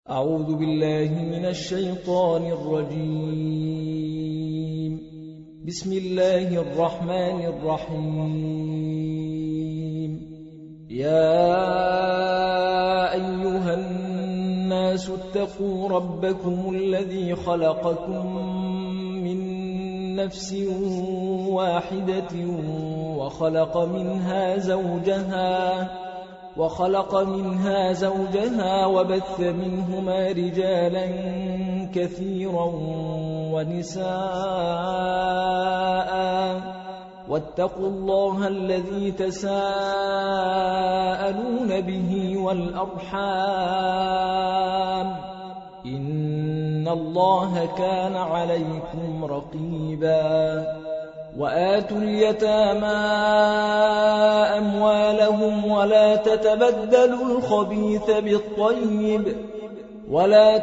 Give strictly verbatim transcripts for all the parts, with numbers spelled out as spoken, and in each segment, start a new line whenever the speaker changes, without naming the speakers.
أعوذ بالله من الشيطان الرجيم. بسم الله الرحمن الرحيم. يا أيها الناس اتقوا ربكم الذي خلقكم من نفس واحدة وخلق منها زوجها وخلق منها زوجها وبث منهما رجالا كثيرا ونساء واتقوا الله الذي تساءلون به والأرحام إن الله كان عليكم رقيبا. وآتوا اليتامى أموالهم ولا تتبدلوا الخبيث بالطيب ولا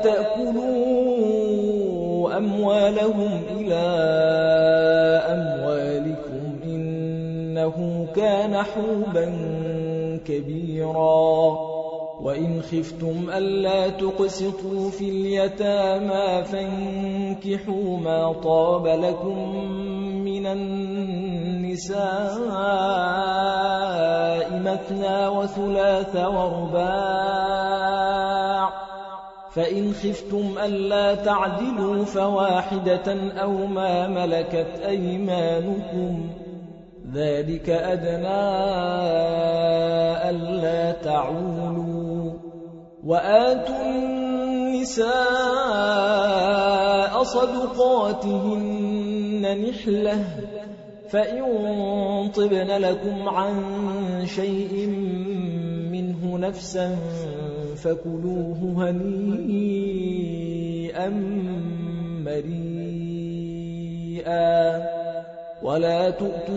تأكلوا أموالهم إلى أموالكم إنه كان حوبا كبيرا. وإن خفتم ألا تقسطوا في اليتامى فانكحوا ما طاب لكم من النساء مثنى وثلاث ورباع، فإن خفتم ألا تعدلوا فواحدة أو ما ملكت أيمانكم ذلك أدنى ألا تعولوا. وآتوا النساء صدقاتهن نحلة فإن طبن لكم عن شيء منه نفسا فكلوه هنيئا مريئا. ولا تؤتوا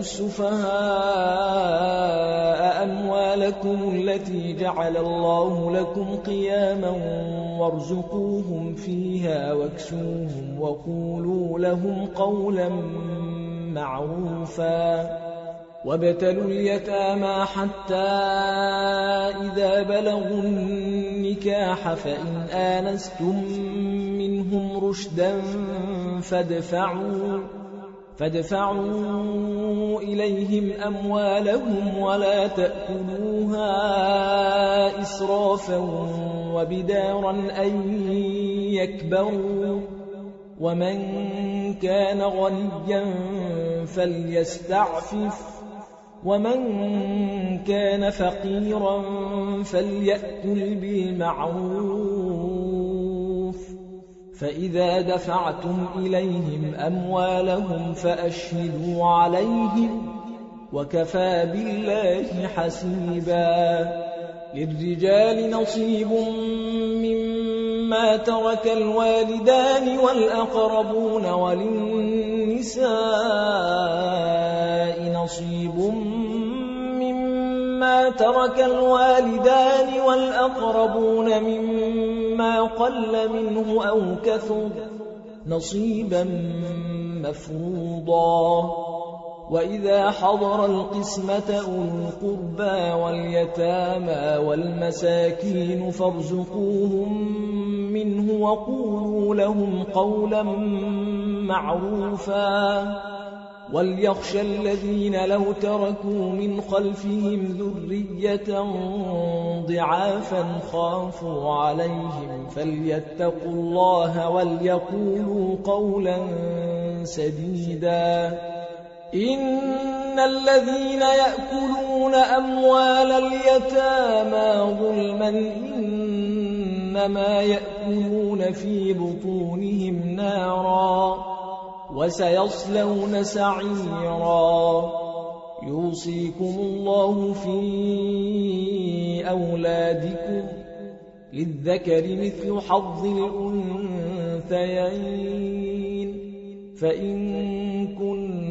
السفهاء أموالكم التي جعل الله لكم قياما وارزقوهم فيها واكسوهم وقولوا لهم قولا معروفا. وابتلوا اليتامى حتى إذا بلغوا النكاح فإن آنستم منهم رشدا فادفعوا فادفعوا إليهم أموالهم ولا تأكلوها إسرافا وبدارا أن يكبروا. ومن كان غنيا فليستعفف ومن كان فقيرا فليأكل بالمعروف. فإذا دفعتم إليهم أموالهم فأشهدوا عليهم وكفى بالله حسيبا. للرجال نصيب مما ترك الوالدان والأقربون وللنساء نصيب مما ترك الوالدان والأقربون مما قل منه أو كثر نصيبا مفروضا. وإذا حضر القسمة أولو القربى واليتامى والمساكين فارزقوهم منه وقولوا لهم قولا معروفا. وليخشى الذين لو تركوا من خلفهم ذرية ضعافا خافوا عليهم فليتقوا الله وليقولوا قولا سديدا. إن الذين يأكلون أموال اليتامى ظلما إنما يأكلون في بطونهم نارا وسيصلون سعيرا. يوصيكم الله في أولادكم للذكر مثل حظ الأنثيين فإن كن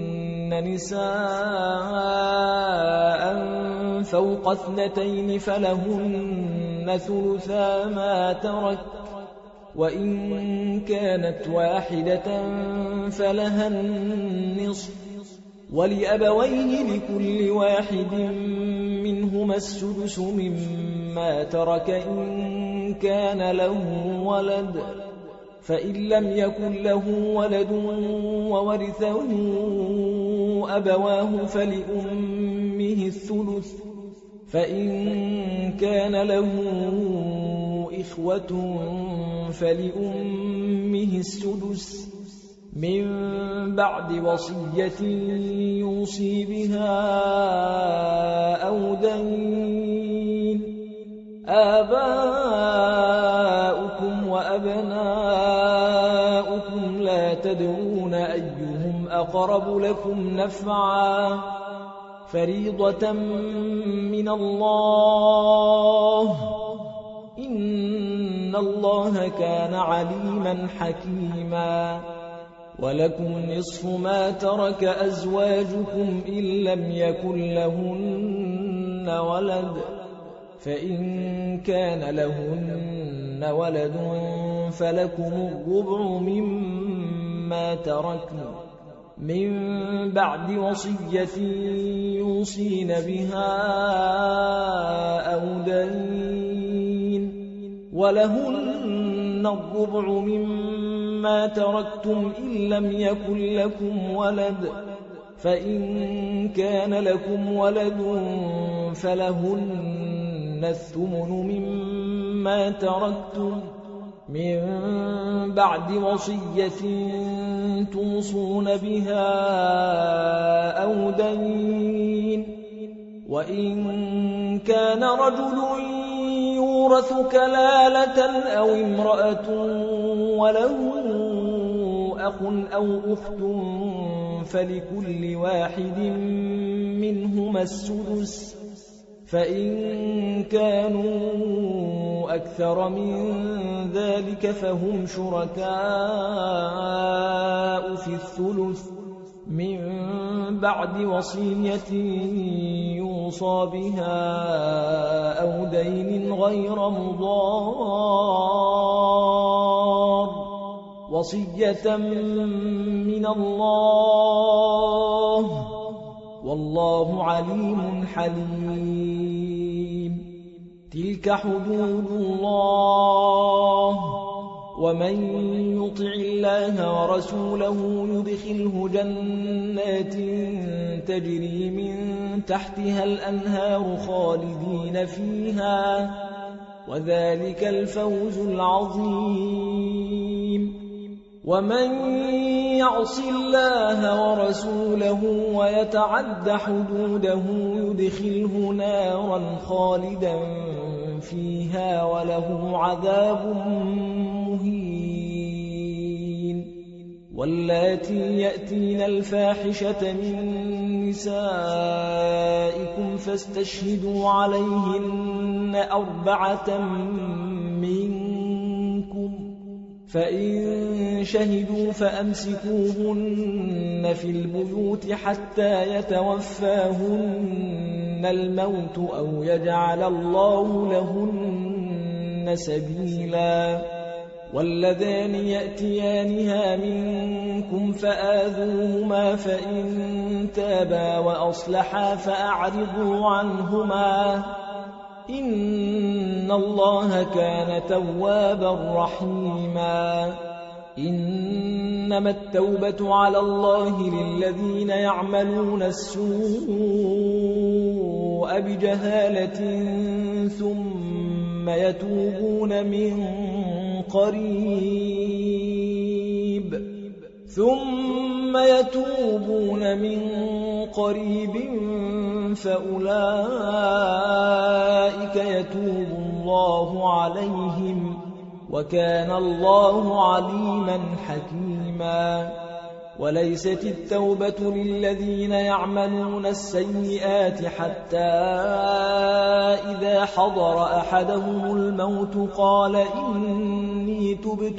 نساء فوق اثنتين فلهن ثلثا ما ترك وإن كانت واحدة فلها النصف ولأبويه لكل واحد منهما السدس مما ترك إن كان له ولد فإن لم يكن له ولد وورثه أبواه فلأمه الثلث فإن كان له إخوة فلأمه السدس من بعد وصية يوصي بها أو دين. آباؤكم وأبناؤكم لا تدرون أيهم أقرب لكم نفعا فريضة من الله إن الله كان عليما حكيما. ولكم نصف ما ترك أزواجكم إن لم يكن لهن ولد فإن كان لهن ولد فلكم الربع مما تركن من بعد وصية يوصين بها أو دين. ولهن الربع مما تركتم إن لم يكن لكم ولد فإن كان لكم ولد فلهن الثمن مما تركتم من بعد وصية توصون بها أو دين. وإن كان رجل يورث كلالة أو امرأة وله أخ أو أخت فلكل واحد منهما السدس فإن كانوا أكثر من ذلك فهم شركاء في الثلث من بعد وصية يوصى بها أو دين غير مضار وصية من الله والله عليم حليم. تلك حدود الله ومن يطع الله ورسوله يدخله جنات تجري من تحتها الأنهار خالدين فيها وذلك الفوز العظيم. ومن يعص الله ورسوله ويتعد حدوده يدخله نارا خالدا فيها وله عذاب مهين. واللاتي يأتين الفاحشة من نسائكم فاستشهدوا عليهن أربعة منكم فإن شهدوا فأمسكوهن في البيوت حتى يتوفاهن الموت أو يجعل الله لهن سبيلا. واللذان يأتيانها منكم فآذوهما فإن تابا وأصلحا فأعرضوا عنهما إن الله كان توابا رحيما. إنما التوبة على الله للذين يعملون السوء بجهالة ثم يتوبون من قريب ثم يتوبون من قريب فأولئك يتوب الله عليهم وكان الله عليما حكيما. وليست التوبة للذين يعملون السيئات حتى إذا حضر أحدهم الموت قال إني تبت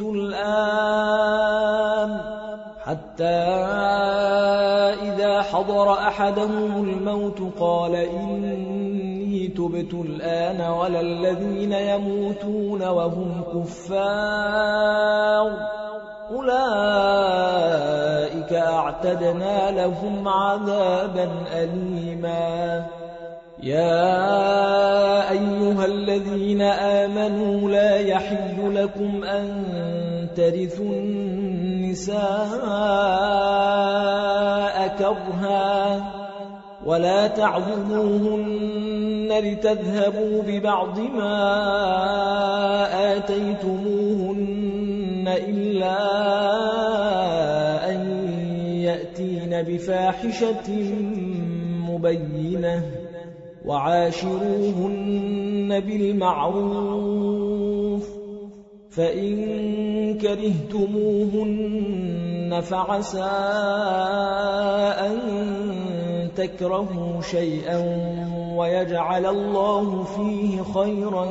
الآن حتى إذا حضر أحدهم الموت قال إني تبت الآن ولا الذين يموتون وهم كفار أولئك أعتدنا لهم عذابا أليما. يا أيها الذين آمنوا لا يحل لكم أن ترثوا النساء كرها ولا تعضلوهن لتذهبوا ببعض ما آتيتموهن إلا أن يأتين بفاحشة مبينة وعاشروهن بالمعروف فإن كرهتموهن فعسى أن تكرهوا شيئا ويجعل الله فيه خيرا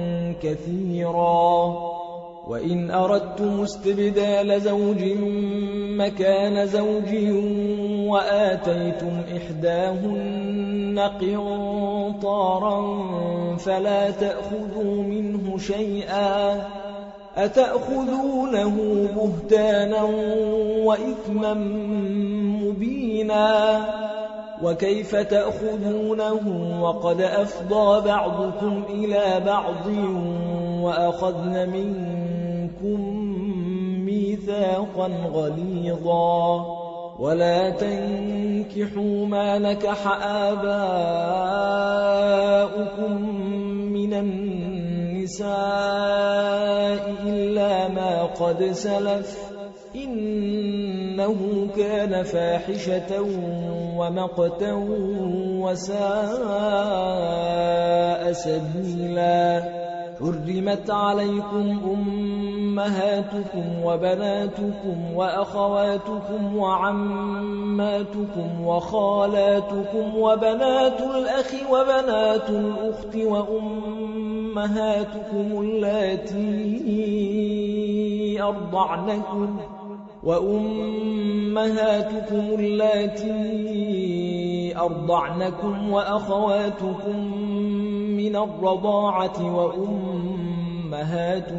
كثيرا وإن أردتم استبدال زوج مكان زوج وآتيتم إحداهن قنطارا فلا تأخذوا منه شيئا أتأخذونه بهتانا وإثما مبينا وكيف تأخذونه وقد أفضى بعضكم إلى بعض وأخذن منكم ميثاقا غليظا ولا تنكحوا ما نكح آباؤكم من النساء إلا ما قد سلف إنه كان فاحشة ومقتا وساء سبيلا حرمت عليكم أمهاتكم وبناتكم وأخواتكم وعماتكم وخالاتكم وبنات الأخ وبنات الأخت وأمهاتكم اللاتي أرضعنكم وأمهاتكم اللاتي أرضعنكم وأخواتكم من الرضاعة وأمهات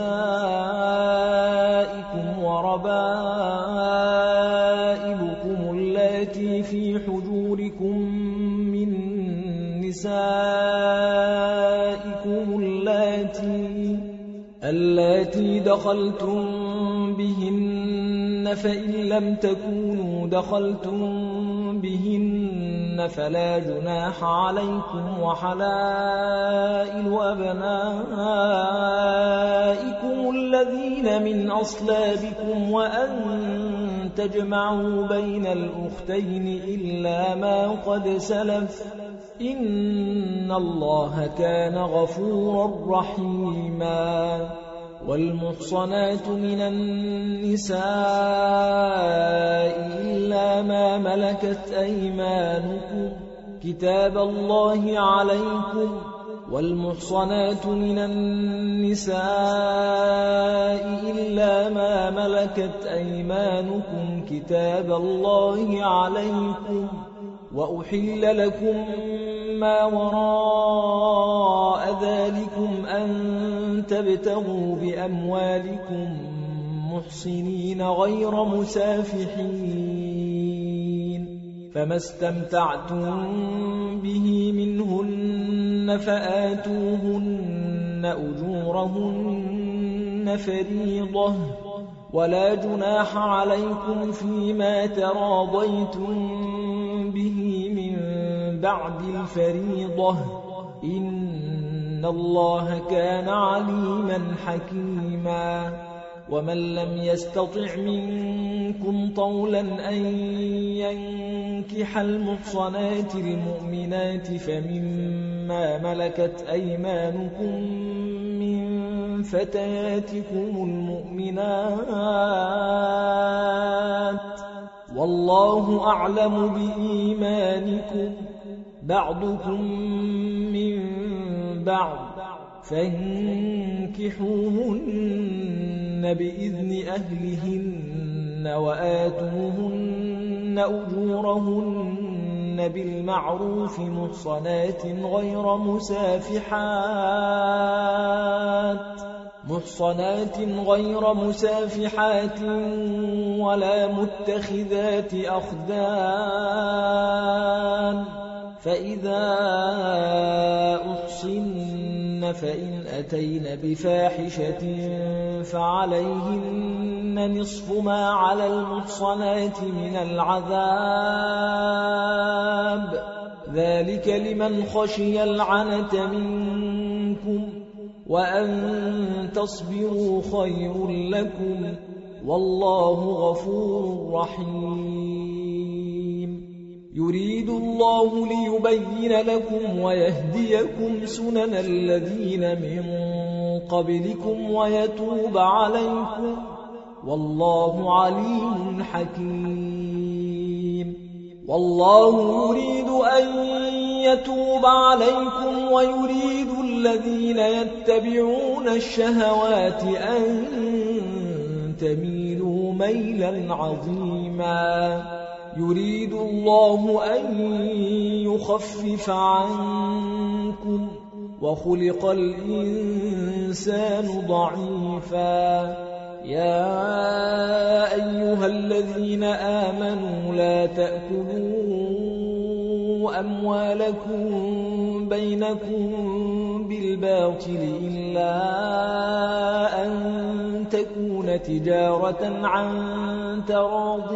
نسائكم وربائبكم اللاتي في حجوركم من نسائكم اللاتي اللاتي دخلتم بهن فإن لم تكونوا دخلتم بهن فلا جناح عليكم وحلائل أبنائكم الذين من أصلابكم وأن تجمعوا بين الأختين إلا ما قد سلف إن الله كان غفورا رحيما والمحصنات من النساء إلا ما ملكت أيمانكم كتاب الله عليكم والمحصنات من النساء إلا ما ملكت أيمانكم كتاب الله عليكم وأحل لكم ما وراء ذلكم أن تبتغوا بأموالكم محصنين غير مسافحين فما استمتعتم به منهن فآتوهن أجورهن فريضة ولا جناح عليكم فيما تراضيتم به من بعد الفريضة إن الله كان عليما حكيما ومن لم يستطع منكم طولا أن ينكح المحصنات المؤمنات فمما ملكت أيمانكم من فتياتكم المؤمنات والله أعلم بإيمانكم بعضكم من بعض فانكحوهن بإذن أهلهن وآتوهن أجورهن بالمعروف محصنات غير مسافحات محصنات غير مسافحات ولا متخذات أخدان فإذا أحصن فإن أتين بفاحشة فعليهن نصف ما على المحصنات من العذاب، ذلك لمن خشي العنة منكم، وأن تصبروا خير لكم، والله غفور رحيم. يريد الله ليبين لكم ويهديكم سنن الذين من قبلكم ويتوب عليكم، والله عليم حكيم. والله يريد أن يتوب عليكم ويريد الذين يتبعون الشهوات أن تميلوا ميلا عظيما. يريد الله أن يخفف عنكم، وخلق الإنسان ضعيفا. يا أيها الذين آمنوا لا تأكلوا أموالكم بينكم بالباطل إلا أن تكون تجارة عن تراض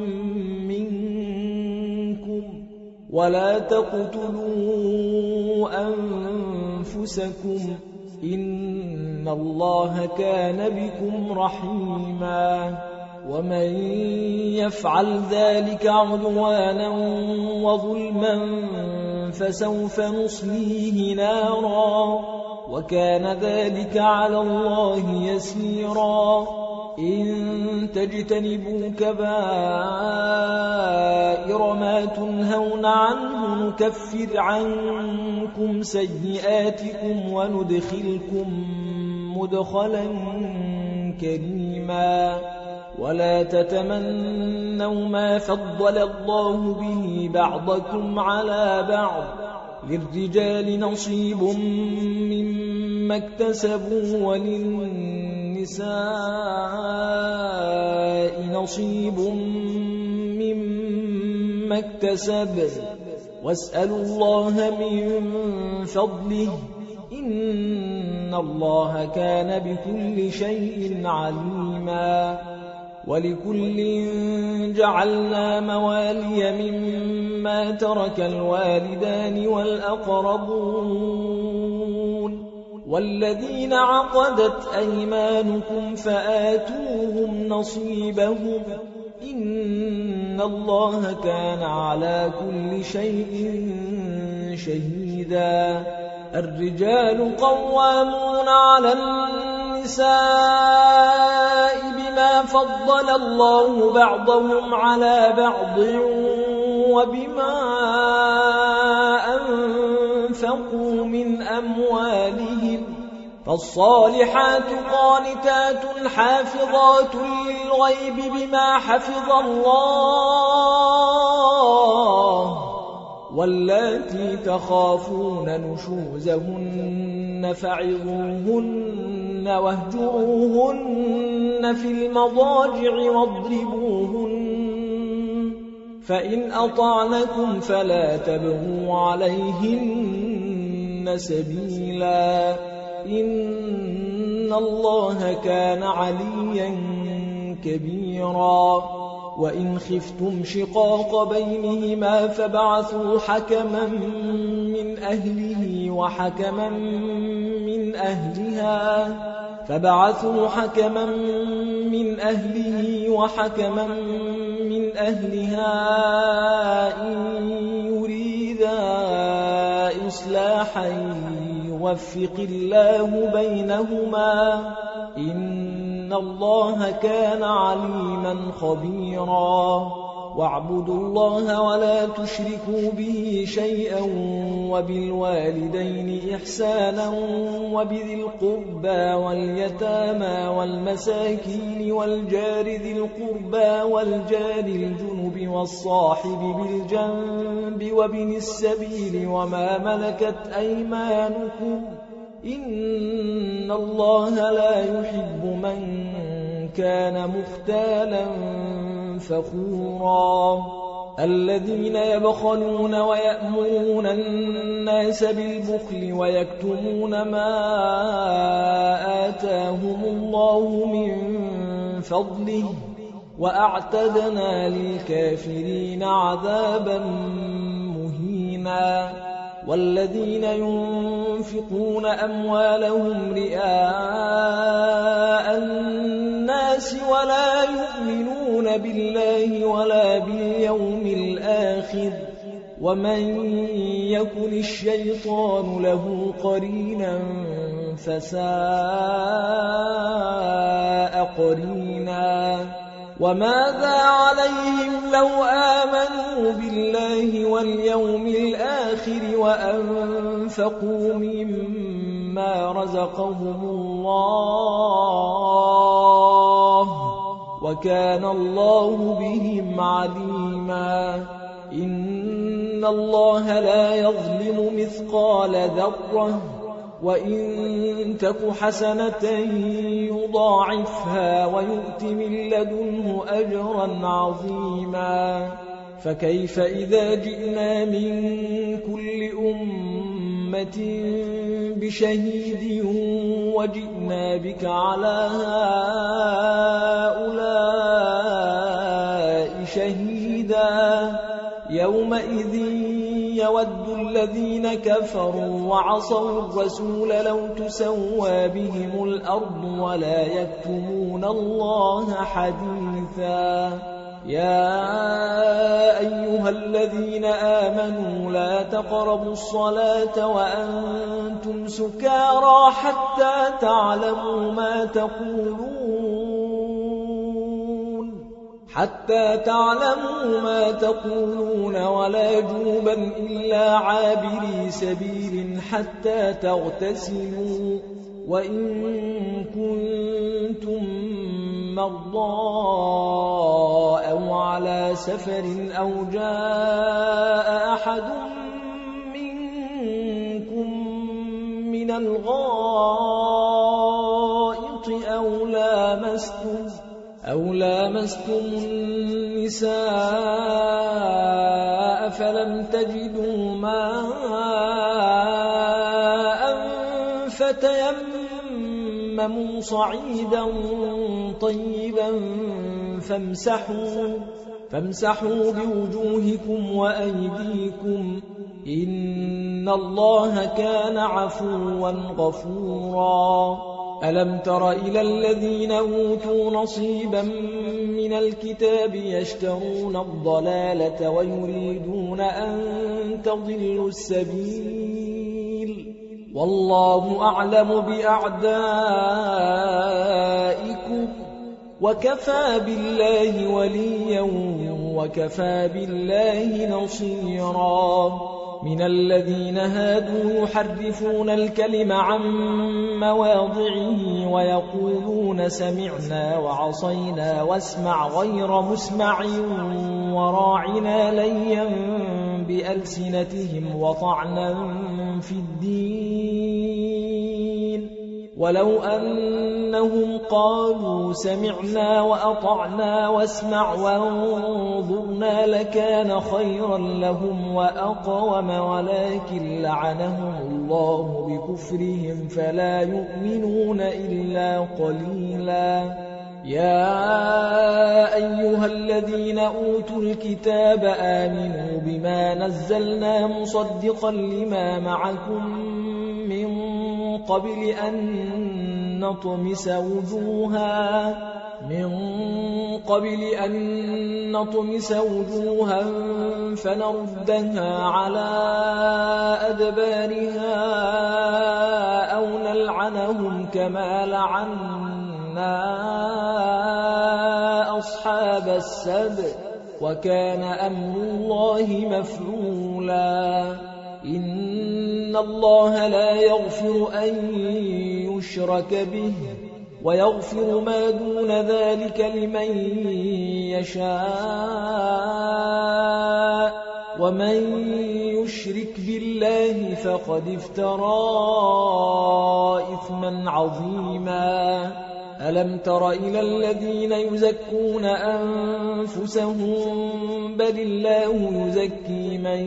منكم، ولا تقتلوا أنفسكم، إن الله كان بكم رحيما. ومن يفعل ذلك عدوانا وظلما فسوف نصليه نارا، وكان ذلك على الله يسيرا. إن تجتنبوا كبائر ما تنهون عنه نكفر عنكم سيئاتكم وندخلكم مدخلا كريما. ولا تتمنوا ما فضل الله به بعضكم على بعض، للرجال نصيب مما اكتسبوا وللنساء نصيب مما اكتسبن، واسألوا الله من فضله، إن الله كان بكل شيء عليما. ولكل جعلنا موالي مما ترك الوالدان والأقربون والذين عقدت أيمانكم فآتوهم نصيبهم، إن الله كان على كل شيء شهيدا. الرجال قوامون على النساء بما فضل الله بعضهم على بعض وبما أنفقوا من أموالهم، فالصالحات قانتات حافظات للغيب بما حفظ الله، واللاتي تخافون نشوزهن فعظوهن واهجروهن في المضاجع واضربوهن، فإن أطعنكم فلا تبغوا عليهن سبيلا، إن الله كان عليا كبيرا. وإن خفتم شقاق بينهما فابعثوا حكما من أهله وحكما من أهلها فابعثوا حكما من أهله وحكما من أهلها إن يريدا إصلاحا يوفق الله بينهما، إن الله كان عليما خبيرا. واعبدوا الله ولا تشركوا به شيئا، وبالوالدين إحسانا، وبذي القربى واليتامى والمساكين والجار ذي القربى والجار الجنب والصاحب بالجنب وابن السبيل وما ملكت أيمانكم، إن الله لا يحب من كان مختالا فخورا. الذين يبخلون ويأمرون الناس بالبخل ويكتمون ما آتاهم الله من فضله وأعتدنا للكافرين عذابا مهينا والذين ينفقون أموالهم رئاء الناس ولا يؤمنون بالله ولا باليوم الآخر ومن يكن الشيطان له قرينا فساء قرينا وماذا عليهم لو آمنوا بالله واليوم الآخر وأنفقوا مما رزقهم الله وكان الله بهم عليما إن الله لا يظلم مثقال ذرة وإن تك حسنة يضاعفها ويؤت من لدنه أجرا عظيما فكيف إذا جئنا من كل أمة بشهيد وجئنا بك على هؤلاء شهيدا يومئذ يود الذين كفروا وعصوا الرسول لو تسوى بهم الأرض ولا يكتمون الله حديثا يا أيها الذين آمنوا لا تقربوا الصلاة وأنتم سكارى حتى تعلموا ما تقولون حتى تعلموا ما تقولون ولا جنبا إلا عابري سبيل حتى تغتسلوا وإن كنتم مرضى أو على سفر أو جاء أحد منكم من الغائط أو لامستم أو لامستم النساء فلم تجدوا ماء فتيمموا صعيدا طيبا فامسحوا فامسحوا بوجوهكم وأيديكم إن الله كان عفوا غفورا ألم تر إلى الذين أوتوا نصيبا من الكتاب يشترون الضلالة ويريدون أن تضلوا السبيل والله أعلم بأعدائكم وكفى بالله وليا وكفى بالله نصيرا من الذين هادوا يحرفون الكلم عن مواضعه ويقولون سمعنا وعصينا واسمع غير مسمع وراعنا ليا بألسنتهم وطعنا في الدين ولو أنهم قالوا سمعنا وأطعنا واسمع وانظرنا لكان خيرا لهم وأقوم ولكن لعنهم الله بكفرهم فلا يؤمنون إلا قليلا يا أيها الذين أوتوا الكتاب آمنوا بما نزلنا مصدقا لما معكم من قبل أن نطمس وجوها من قبل أن نطمس وجوها فنردها على أدبارها أو نلعنهم كما لعنا أصحاب السبت وكان أمر الله مفعولا إن الله لا يغفر أن يشرك به ويغفر ما دون ذلك لمن يشاء ومن يشرك بالله فقد افترى إثما عظيما ألم تر إلى الذين يزكون أنفسهم بل الله يزكي من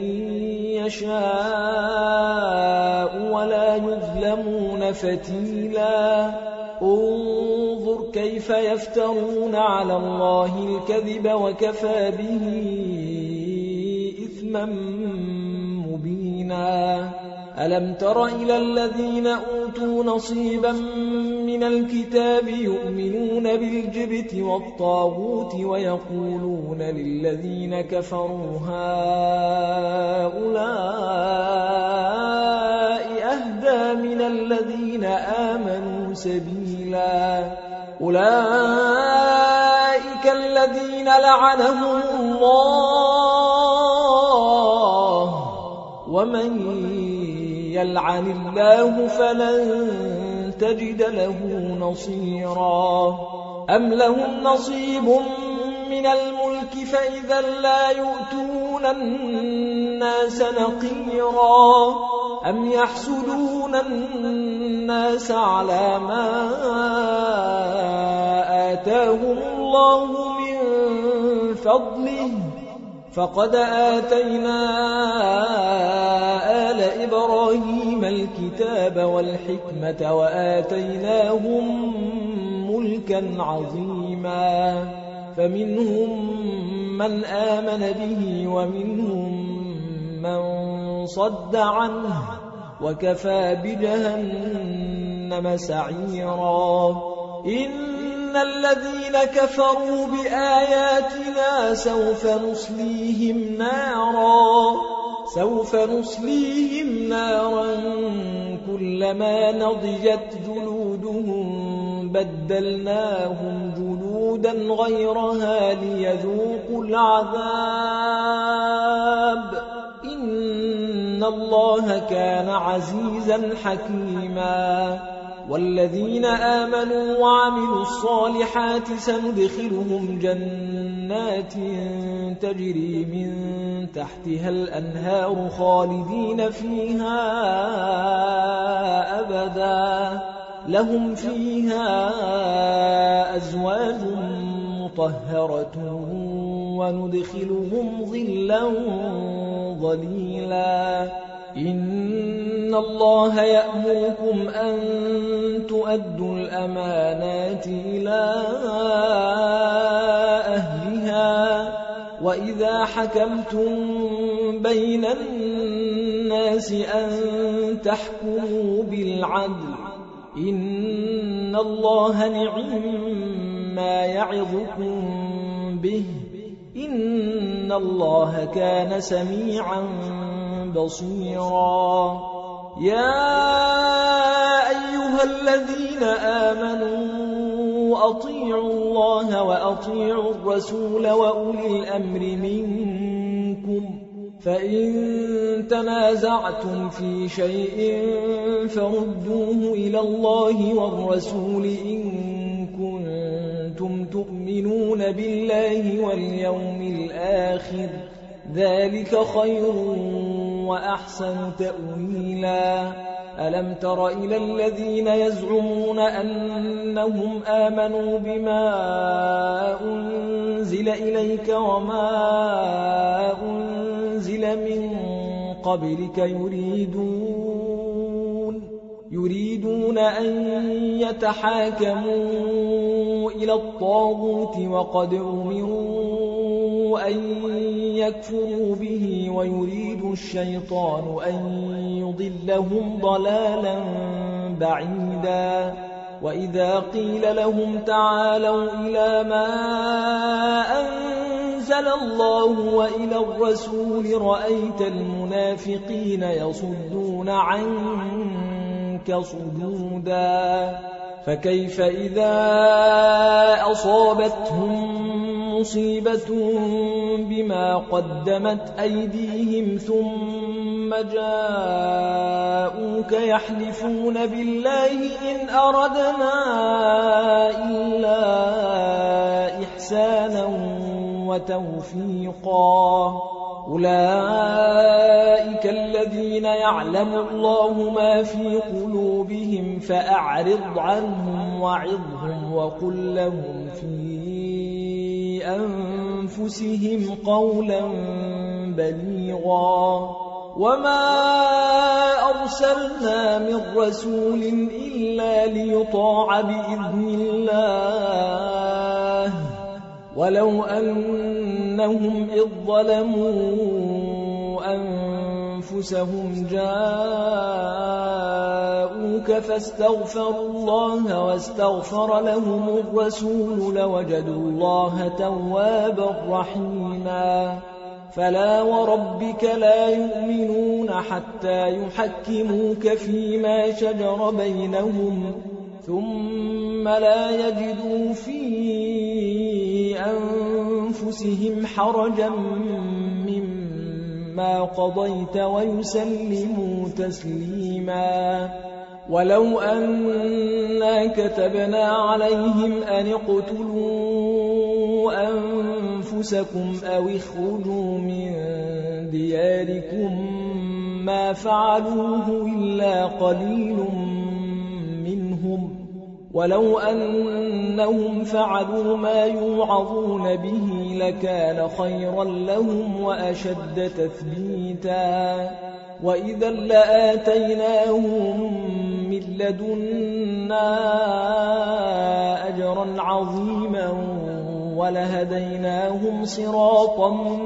يشاء ولا يظلمون فتيلا انظر كيف يفترون على الله الكذب وكفى به إثما مبينا ألم تر إلى الذين أوتوا نصيبا من الكتاب يؤمنون بالجبت والطاغوت ويقولون للذين كفروا هؤلاء أهدى من الذين آمنوا سبيلا أولئك الذين لعنهم الله ومن يلعن الله فلن تجد له نصيرا أم لهم نصيب من الملك فإذا لا يؤتون الناس نقيرا أم يحسدون الناس على ما آتاهم الله من فضله فقد آتينا آل إبراهيم الكتاب والحكمة وآتيناهم ملكا عظيما فمنهم من آمن به ومنهم من صد عنه وكفى بجهنم سعيرا إن الذين كفروا بآياتنا سوف نصليهم نارا سوف نصليهم نارا كلما نضجت جلودهم بدلناهم جلودا غيرها ليذوقوا العذاب إن الله كان عزيزا حكيما والذين آمنوا وعملوا الصالحات سندخلهم جنات تجري من تحتها الأنهار خالدين فيها أبدا لهم فيها أزواج مطهرة وندخلهم ظلا ظليلا إن الله يأمركم أن تؤدوا الأمانات إلى أهلها وإذا حكمتم بين الناس أن تحكموا بالعدل إن الله نعم ما يعظكم به إن الله كان سميعا بصيرا يا أيها الذين آمنوا أطيعوا الله وأطيعوا الرسول وأولي الأمر منكم فإن تنازعتم في شيء فردوه إلى الله والرسول إن كنتم تؤمنون بالله واليوم الآخر ذلك خير وأحسن تأويلا ألم تر إلى الذين يزعمون أنهم آمنوا بما أنزل إليك وما أنزل من قبلك يريدون يريدون أن يتحاكموا إلى الطاغوت وقد أمروا أن يكفروا به ويريد الشيطان أن يضلهم ضلالا بعيدا وإذا قيل لهم تعالوا إلى ما أنزل الله وإلى الرسول رأيت المنافقين يصدون عنك صدودا فكيف إذا أصابتهم مصيبة بما قدمت أيديهم ثم جاءوك يحلفون بالله إن أردنا إلا إحسانا وتوفيقا أولئك الذين يعلم الله ما في قلوبهم فأعرض عنهم وعظهم وقل لهم في أنفسهم قولا بليغا وما أرسلنا من رسول إلا ليطاع بإذن الله ولو أنهم إذ ظلموا أنفسهم جاءوك فاستغفروا الله واستغفر لهم الرسول لوجدوا الله توابا رحيما فلا وربك لا يؤمنون حتى يحكموك فيما شجر بينهم ثم لا يجدوا في أنفسهم حرجا مما قضيت ويسلموا تسليما ولو أننا كتبنا عليهم أن اقتلوا أنفسكم أو اخرجوا من دياركم ما فعلوه إلا قليل منهم ولو أنهم فعلوا ما يوعظون به لكان خيرا لهم وأشد تثبيتا وإذا لآتيناهم من لدنا أجرا عظيما ولهديناهم صراطا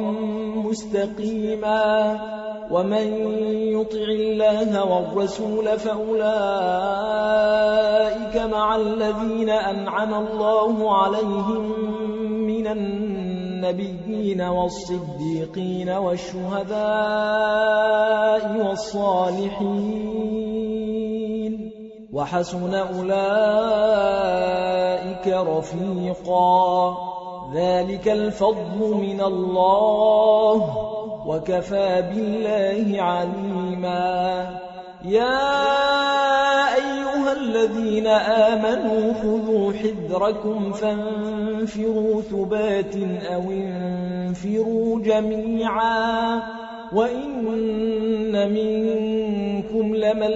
مستقيما ومن يطع الله والرسول فأولئك مع الذين أنعم الله عليهم من النبيين والصديقين والشهداء والصالحين وحسن أولئك رفيقا ذلك الفضل من الله وكفى بالله عليما يا أيها الذين آمنوا خذوا حذركم فانفروا ثبات أو انفروا جميعا وإن منكم لمن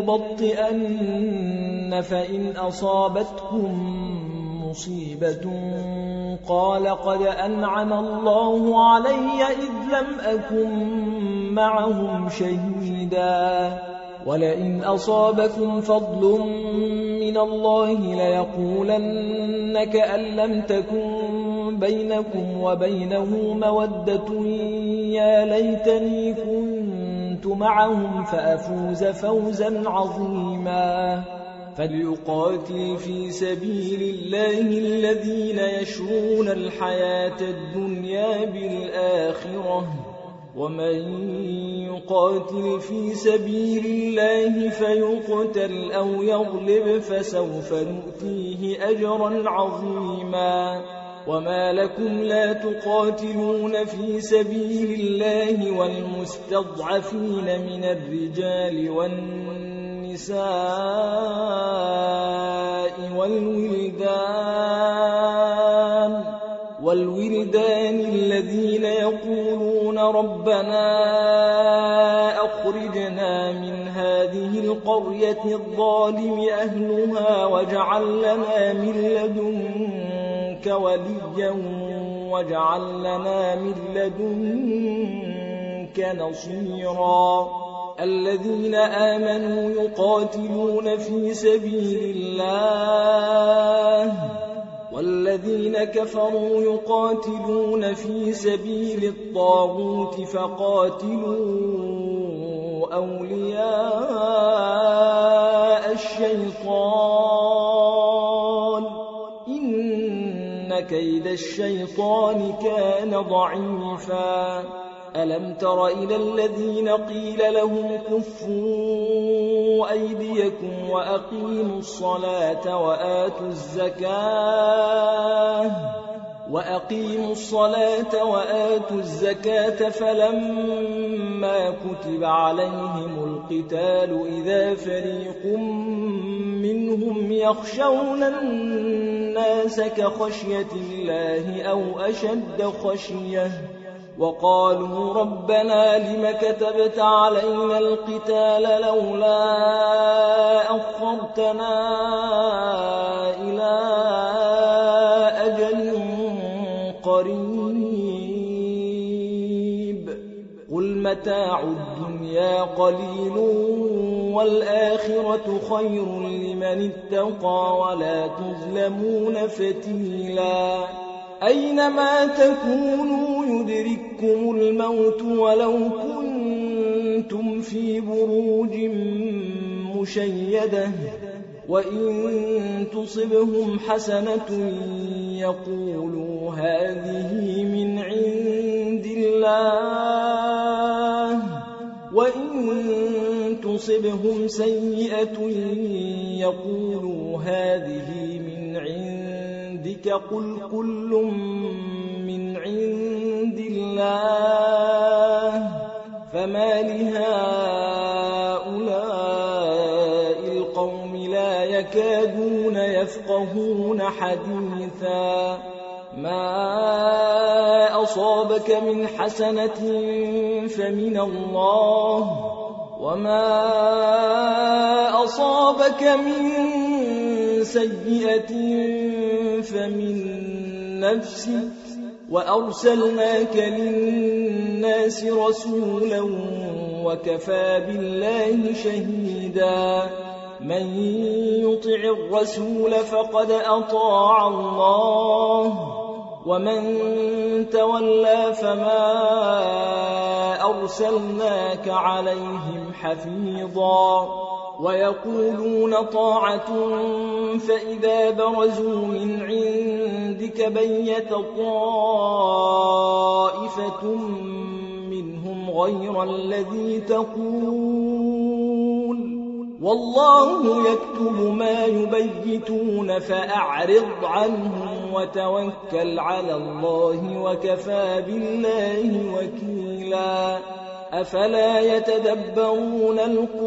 ليبطئن فإن أصابتكم مصيبة قال قد أنعم الله علي إذ لم أكن معهم شهيدا ولئن أصابكم فضل من الله ليقولن كأن لم تكن بينكم وبينه مودة يا ليتني كنت معهم فأفوز فوزا عظيما فليقاتل في سبيل الله الذين يشرون الحياة الدنيا بالآخرة ومن يقاتل في سبيل الله فيقتل أو يغلب فسوف نؤتيه أجرا عظيما وما لكم لا تقاتلون في سبيل الله والمستضعفين من الرجال والنساء والولدان والولدان الذين يقولون ربنا أخرجنا من هذه القرية الظالم أهلها واجعل لنا من لدنك وليا واجعل لنا من لدنك نصيرا الذين آمنوا يقاتلون في سبيل الله والذين كفروا يقاتلون في سبيل الطاغوت فقاتلوا أولياء الشيطان إن كيد الشيطان كان ضعيفا ألم تر إلى الذين قيل لهم كفوا أيديكم وأقيموا الصلاة وآتوا الزكاة وأقيموا الصلاة وآتوا الزكاة فلما كتب عليهم القتال إذا فريق منهم يخشون الناس كخشية الله أو أشد خشية وقالوا ربنا لم كتبت علينا القتال لولا أخرتنا إلى أجل قريب قل متاع الدنيا قليل والآخرة خير لمن اتقى ولا تظلمون فتيلا أينما تكونوا يدرككم الموت ولو كنتم في بروج مشيدة وإن تصبهم حسنة يقولوا هذه من عند الله وإن تصبهم سيئة يقولوا هذه من عندك قل كل من عند الله فما لهؤلاء القوم لا يكادون يفقهون حديثا ما أصابك من حسنة فمن الله وما أصابك من سيئة فمن نفسك وأرسلناك للناس رسولا وكفى بالله شهيدا من يطع الرسول فقد أطاع الله ومن تولى فما أرسلناك عليهم حفيظا ويقولون طاعة فإذا برزوا من عندك بيت طائفة منهم غير الذي تقول والله يكتب ما يبيتون فأعرض عنهم وتوكل على الله وكفى بالله وكيلا أفلا يتدبرون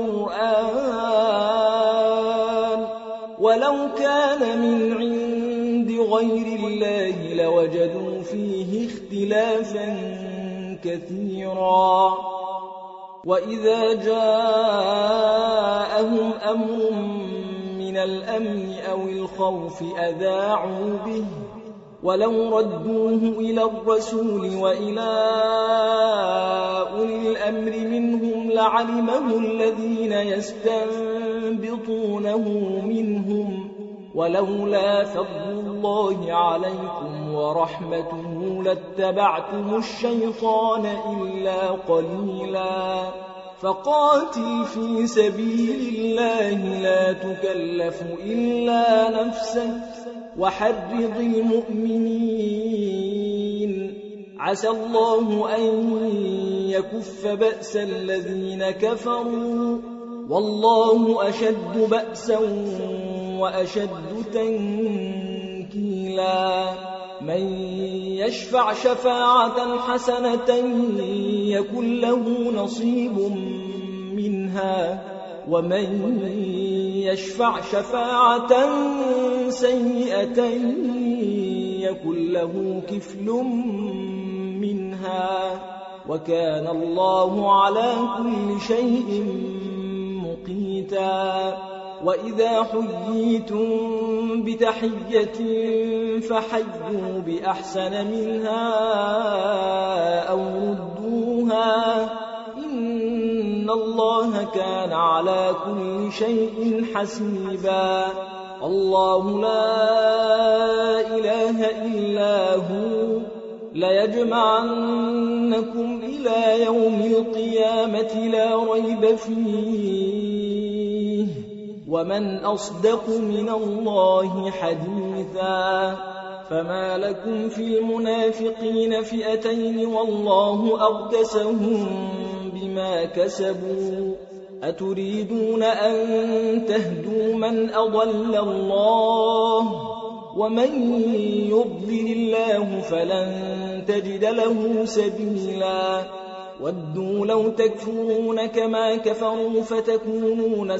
القرآن ولو كان من عند غير الله لوجدوا فيه اختلافا كثيرا وإذا جاءهم أمر من الأمن أو الخوف أذاعوا به ولو ردوه إلى الرسول وإلى أولي الأمر منهم لعلمه الذين يستنبطونه منهم ولولا فضل الله عليكم ورحمته لاتبعتم الشيطان إلا قليلا فقاتل في سبيل الله لا تكلف إلا نفسك وحرض المؤمنين عسى الله أن يكف بأس الذين كفروا والله أشد بأسا وأشد تنكيلا من يشفع شفاعة حسنة يكن له نصيب منها ومن يشفع شفاعة سيئة يكن له كفل منها وكان الله على كل شيء مقيتا وإذا حييتم بتحية فحيوا بأحسن منها أو ردوها إن الله كان على كل شيء حسيبا الله لا إله إلا هو ليجمعنكم إلى يوم القيامة لا ريب فيه ومن أصدق من الله حديثا فما لكم في المنافقين فئتين والله أركسهم بما كسبوا أتريدون أن تهدوا من أضل الله ومن يضلل الله فلن تجد له سبيلا ودوا لو تكفرون كما كفروا فتكونون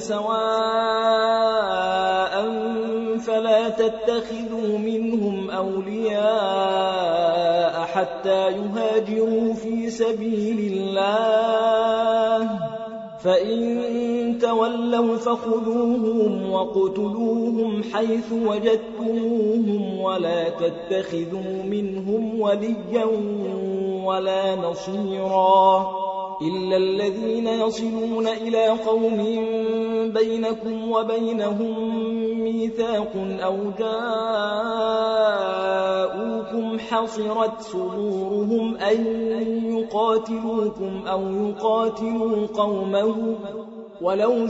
سواء فلا تتخذوا منهم أولياء حتى يهاجروا في سبيل الله فإن تولوا فخذوهم وقتلوهم حيث وجدتموهم ولا تتخذوا منهم وليا ولا نصيرا إلا الذين يصلون إلى قوم بينكم وبينهم ميثاق أو جاءوكم حصرت صدورهم أن يقاتلوكم أو يقاتلوا قومهم ولو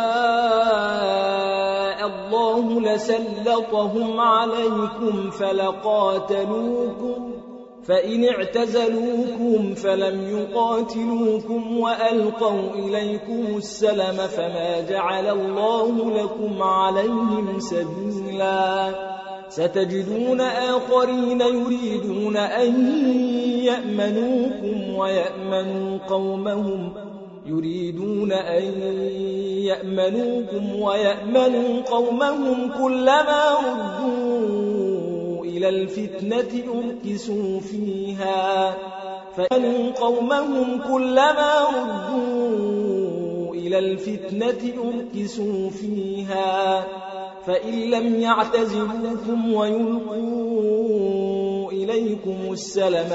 شاء الله لسلطهم عليكم فلقاتلوكم فإن اعتزلوكم فلم يقاتلوكم وألقوا إليكم السلم فما جعل الله لكم عليهم سبيلا ستجدون آخرين يريدون أن يأمنوكم ويأمنوا قومهم يريدون أن يأمنوكم ويأمنوا قومهم كلما ردوا إلى الفتنة أركسوا فيها فأمنوا قومهم كلما ردوا إلى الفتنة أركسوا فيها فإن لم يعتزلوكم ويلقوا إليكم السلم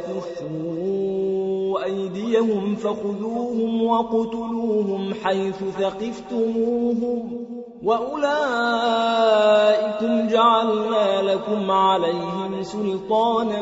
ويكفوا أيديهم فخذوهم وقتلوهم حيث ثقفتموهم وأولئكم جعلنا لكم عليهم سلطانا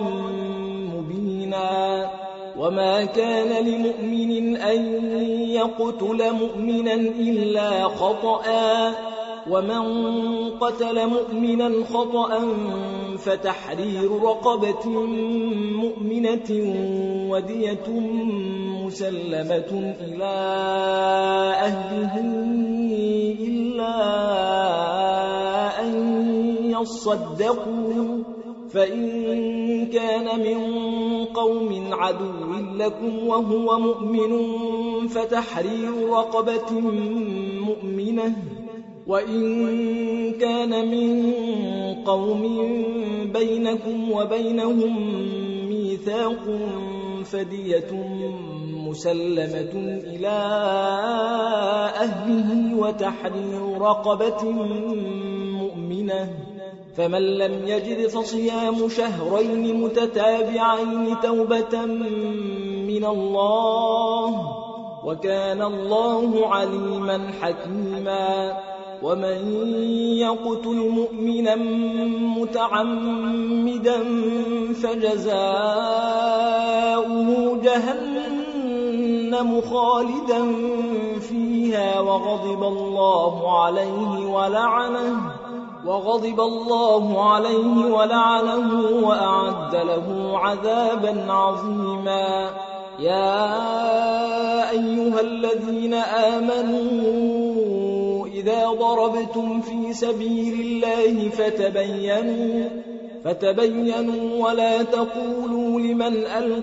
مبينا وما كان لمؤمن أن يقتل مؤمنا إلا خطأ ومن قتل مؤمنا خطأ فتحرير رقبة مؤمنة ودية مسلمة إلى أهله إلا أن يصدقوا فإن كان من قوم عدو لكم وهو مؤمن فتحرير رقبة مؤمنة وإن كان من قوم بينكم وبينهم ميثاق فدية مسلمة إلى أهله وتحرير رقبة مؤمنة فمن لم يجد فصيام شهرين متتابعين توبة من الله وكان الله عليما حكيما ومن يقتل مؤمنا متعمدا فجزاؤه جهنم خالدا فيها وغضب الله عليه ولعنه وغضب الله عليه ولعنه وأعد له عذابا عظيما يا أيها الذين آمنوا إذا ضربتم في سبيل الله فتبينوا فتبينوا ولا تقولوا لمن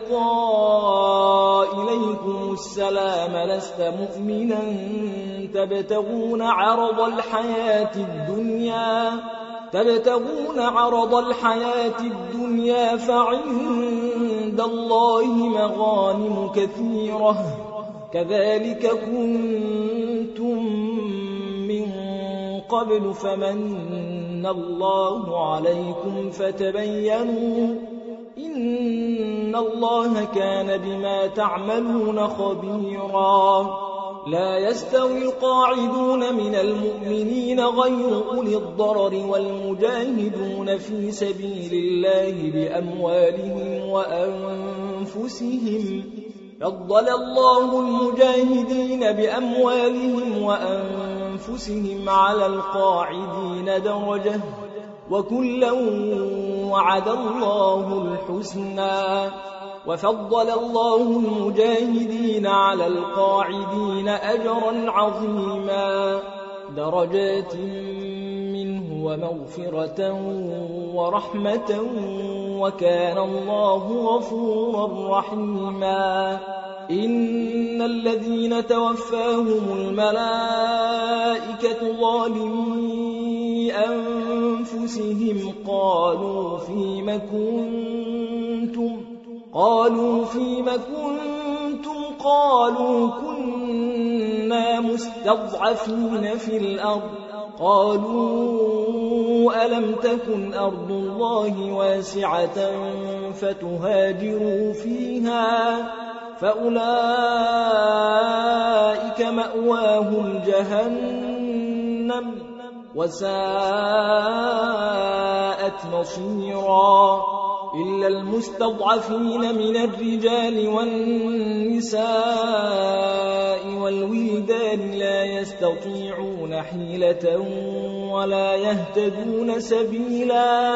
ألقى إليكم السلام لست مؤمنا تبتغون عرض الحياة الدنيا تبتغون عرض الحياة الدنيا فعند الله مغانم كثيرة كذلك كنتم من قبل فمن الله عليكم فتبينوا إن الله كان بما تعملون خبيرا لا يستوي القاعدون من المؤمنين غير أولي الضرر والمجاهدون في سبيل الله بأموالهم وأنفسهم فضل الله المجاهدين بأموالهم وأنفسهم على القاعدين درجة وكلا وعد الله الحسنى وفضل الله المجاهدين على القاعدين أجرا عظيما درجات منه ومغفرة ورحمة وكان الله غفورا رحيما إن الذين توفاهم الملائكة ظالمي أنفسهم قالوا فيم كنتم قالوا فيم كنتم قالوا كنا مستضعفين في الأرض قالوا ألم تكن أرض الله واسعة فتهاجروا فيها فأولئك مأواهم جهنم وساءت مصيرا إلا المستضعفين من الرجال والنساء والولدان لا يستطيعون حيلة ولا يهتدون سبيلا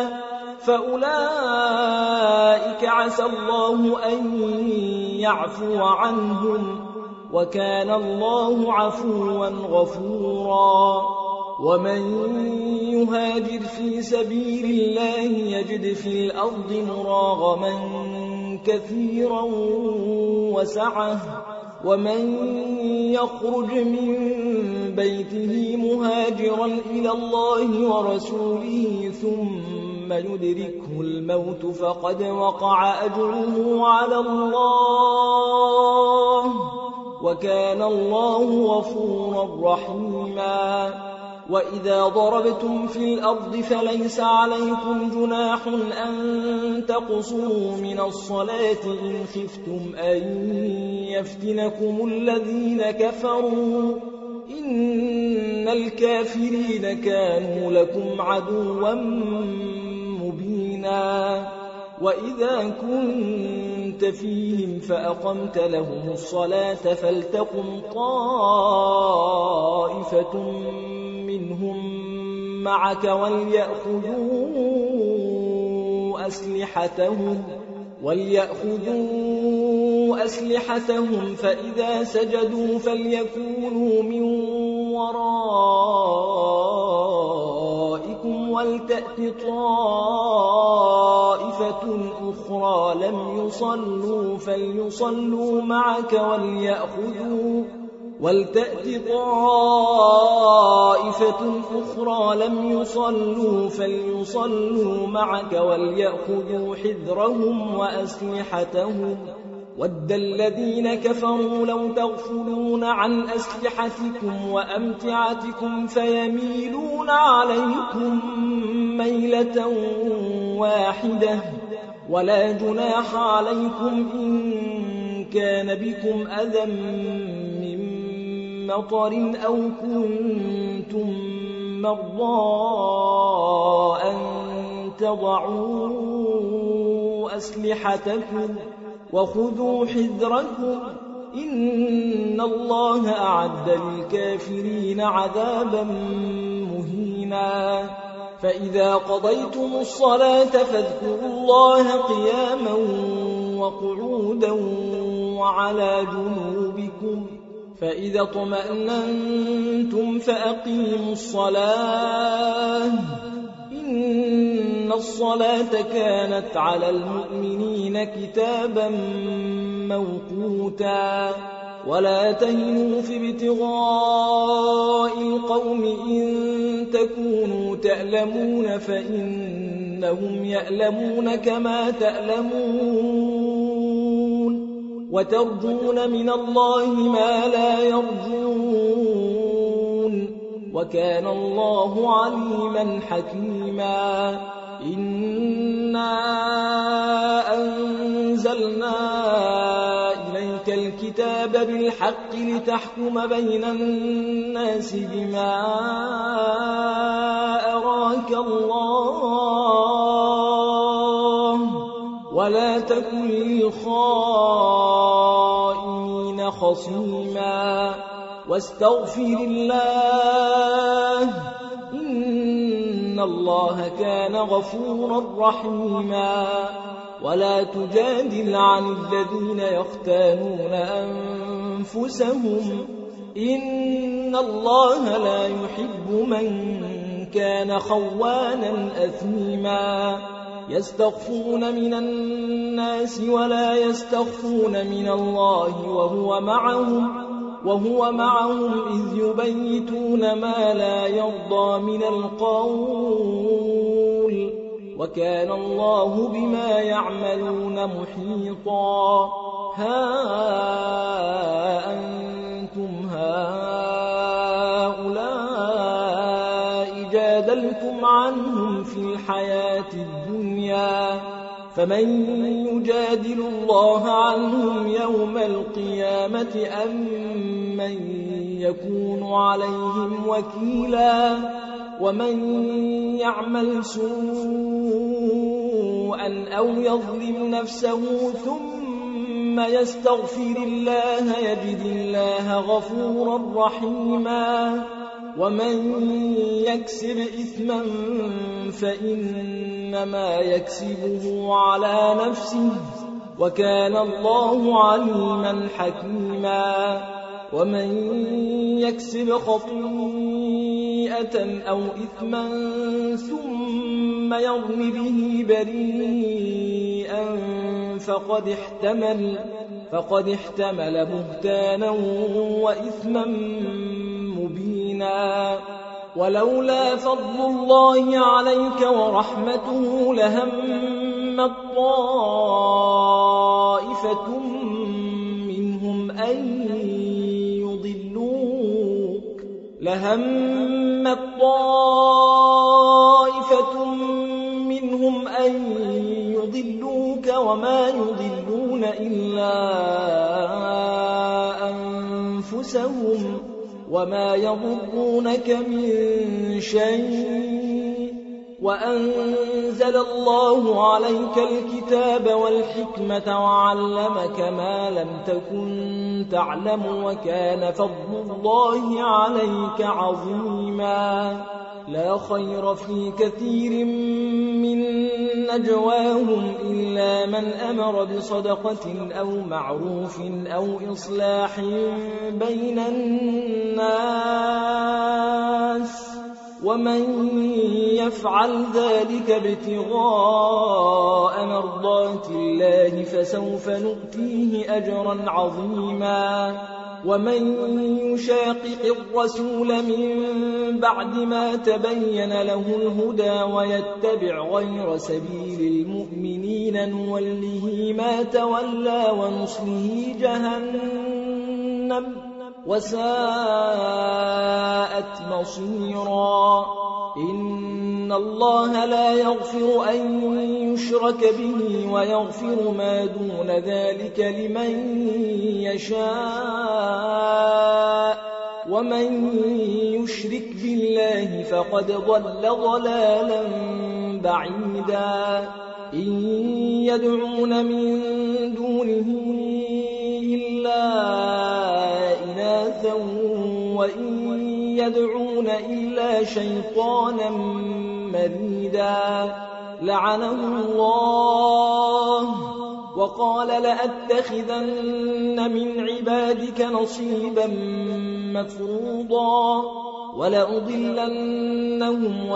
فأولئك عسى الله أن يعفو عنهم وكان الله عفوا غفورا ومن يهاجر في سبيل الله يجد في الأرض مراغما كثيرا وسعة ومن يخرج من بيته مهاجرا إلى الله ورسوله ثم يدركه الموت فقد وقع أجره على الله وكان الله غفورا رحيما وإذا ضربتم في الأرض فليس عليكم جناح أن تقصروا من الصلاة إن خفتم أن يفتنكم الذين كفروا إن الكافرين كانوا لكم عدوا مبينا وإذا كنت فيهم فأقمت لهم الصلاة فلتقم طائفة منهم معك وليأخذوا أسلحتهم وليأخذوا أسلحتهم فإذا سجدوا فليكونوا من ورائكم ولتأت طائفة أخرى لم يصلوا فليصلوا معك وليأخذوا ولتأت طائفة أخرى لم يصلوا فليصلوا معك وليأخذوا حذرهم وأسلحتهم ود الذين كفروا لو تغفلون عن أسلحتكم وأمتعتكم فيميلون عليكم ميلة واحدة ولا جناح عليكم إن كان بكم أذى من مطر أو كنتم مرضى أن تضعوا أسلحتكم وخذوا حذركم إن الله أعد للكافرين عذابا مهينا فإذا قضيتم الصلاة فاذكروا الله قياما وقعودا وعلى جنوبكم فإذا اطمأننتم فأقيموا الصلاة إن الصلاة كانت على المؤمنين كتابا موقوتا ولا تهنوا في ابتغاء القوم إن تكونوا تألمون فإنهم يألمون كما تألمون وترجون من الله ما لا يرجون وكان الله عليما حكيما إنا أنزلنا إليك الكتاب بالحق لتحكم بين الناس بما أراك الله ولا تكن للخائنين خصيما واستغفر الله إن الله كان غفورا رحيما ولا تجادل عن الذين يختانون أنفسهم إن الله لا يحب من كان خوانا أثيما يستخفون من الناس ولا يستخفون من الله وهو معهم وهو معهم إذ يبيتون ما لا يرضى من القول وكان الله بما يعملون محيطا ها أنتم هؤلاء جادلتم عنهم في الحياة الدنيا فمن يجادل الله عنهم يوم القيامة أم من يكون عليهم وكيلا ومن يعمل سوءا أو يظلم نفسه ثم يستغفر الله يجد الله غفورا رحيما ومن يكسب إثما فإنما يكسبه على نفسه وكان الله عليما حكيما ومن يكسب خطيئة أو إثما ثم يرم به بريئا فقد احتمل فقد احتمل بهتانا وإثما مبينا ولولا فضل الله عليك ورحمته لهمت طائفة منهم أن يضلوك لهمت طائفة منهم أن يضلوك وما يضلون إلا أنفسهم وما يضرونك من شيء وأنزل الله عليك الكتاب والحكمة وعلمك ما لم تكن تعلم وكان فضل الله عليك عظيما لا خير في كثير من نجواهم إلا من أمر بصدقة أو معروف أو إصلاح بين الناس ومن يفعل ذلك ابتغاء مرضات الله فسوف نؤتيه أجرا عظيما ومن يشاقق الرسول من بعد ما تبين له الهدى ويتبع غير سبيل المؤمنين نوله ما تولى ونصله جهنم وساءت مصيرا إن الله لا يغفر أن يشرك به ويغفر ما دون ذلك لمن يشاء ومن يشرك بالله فقد ضل ضلالا بعيدا إن يدعون من دونه إلا إناثا وإن يدعون إلا شيطانا مريدا لعنه الله وقال لأتخذن من عبادك نصيبا مفروضا ولأضلنهم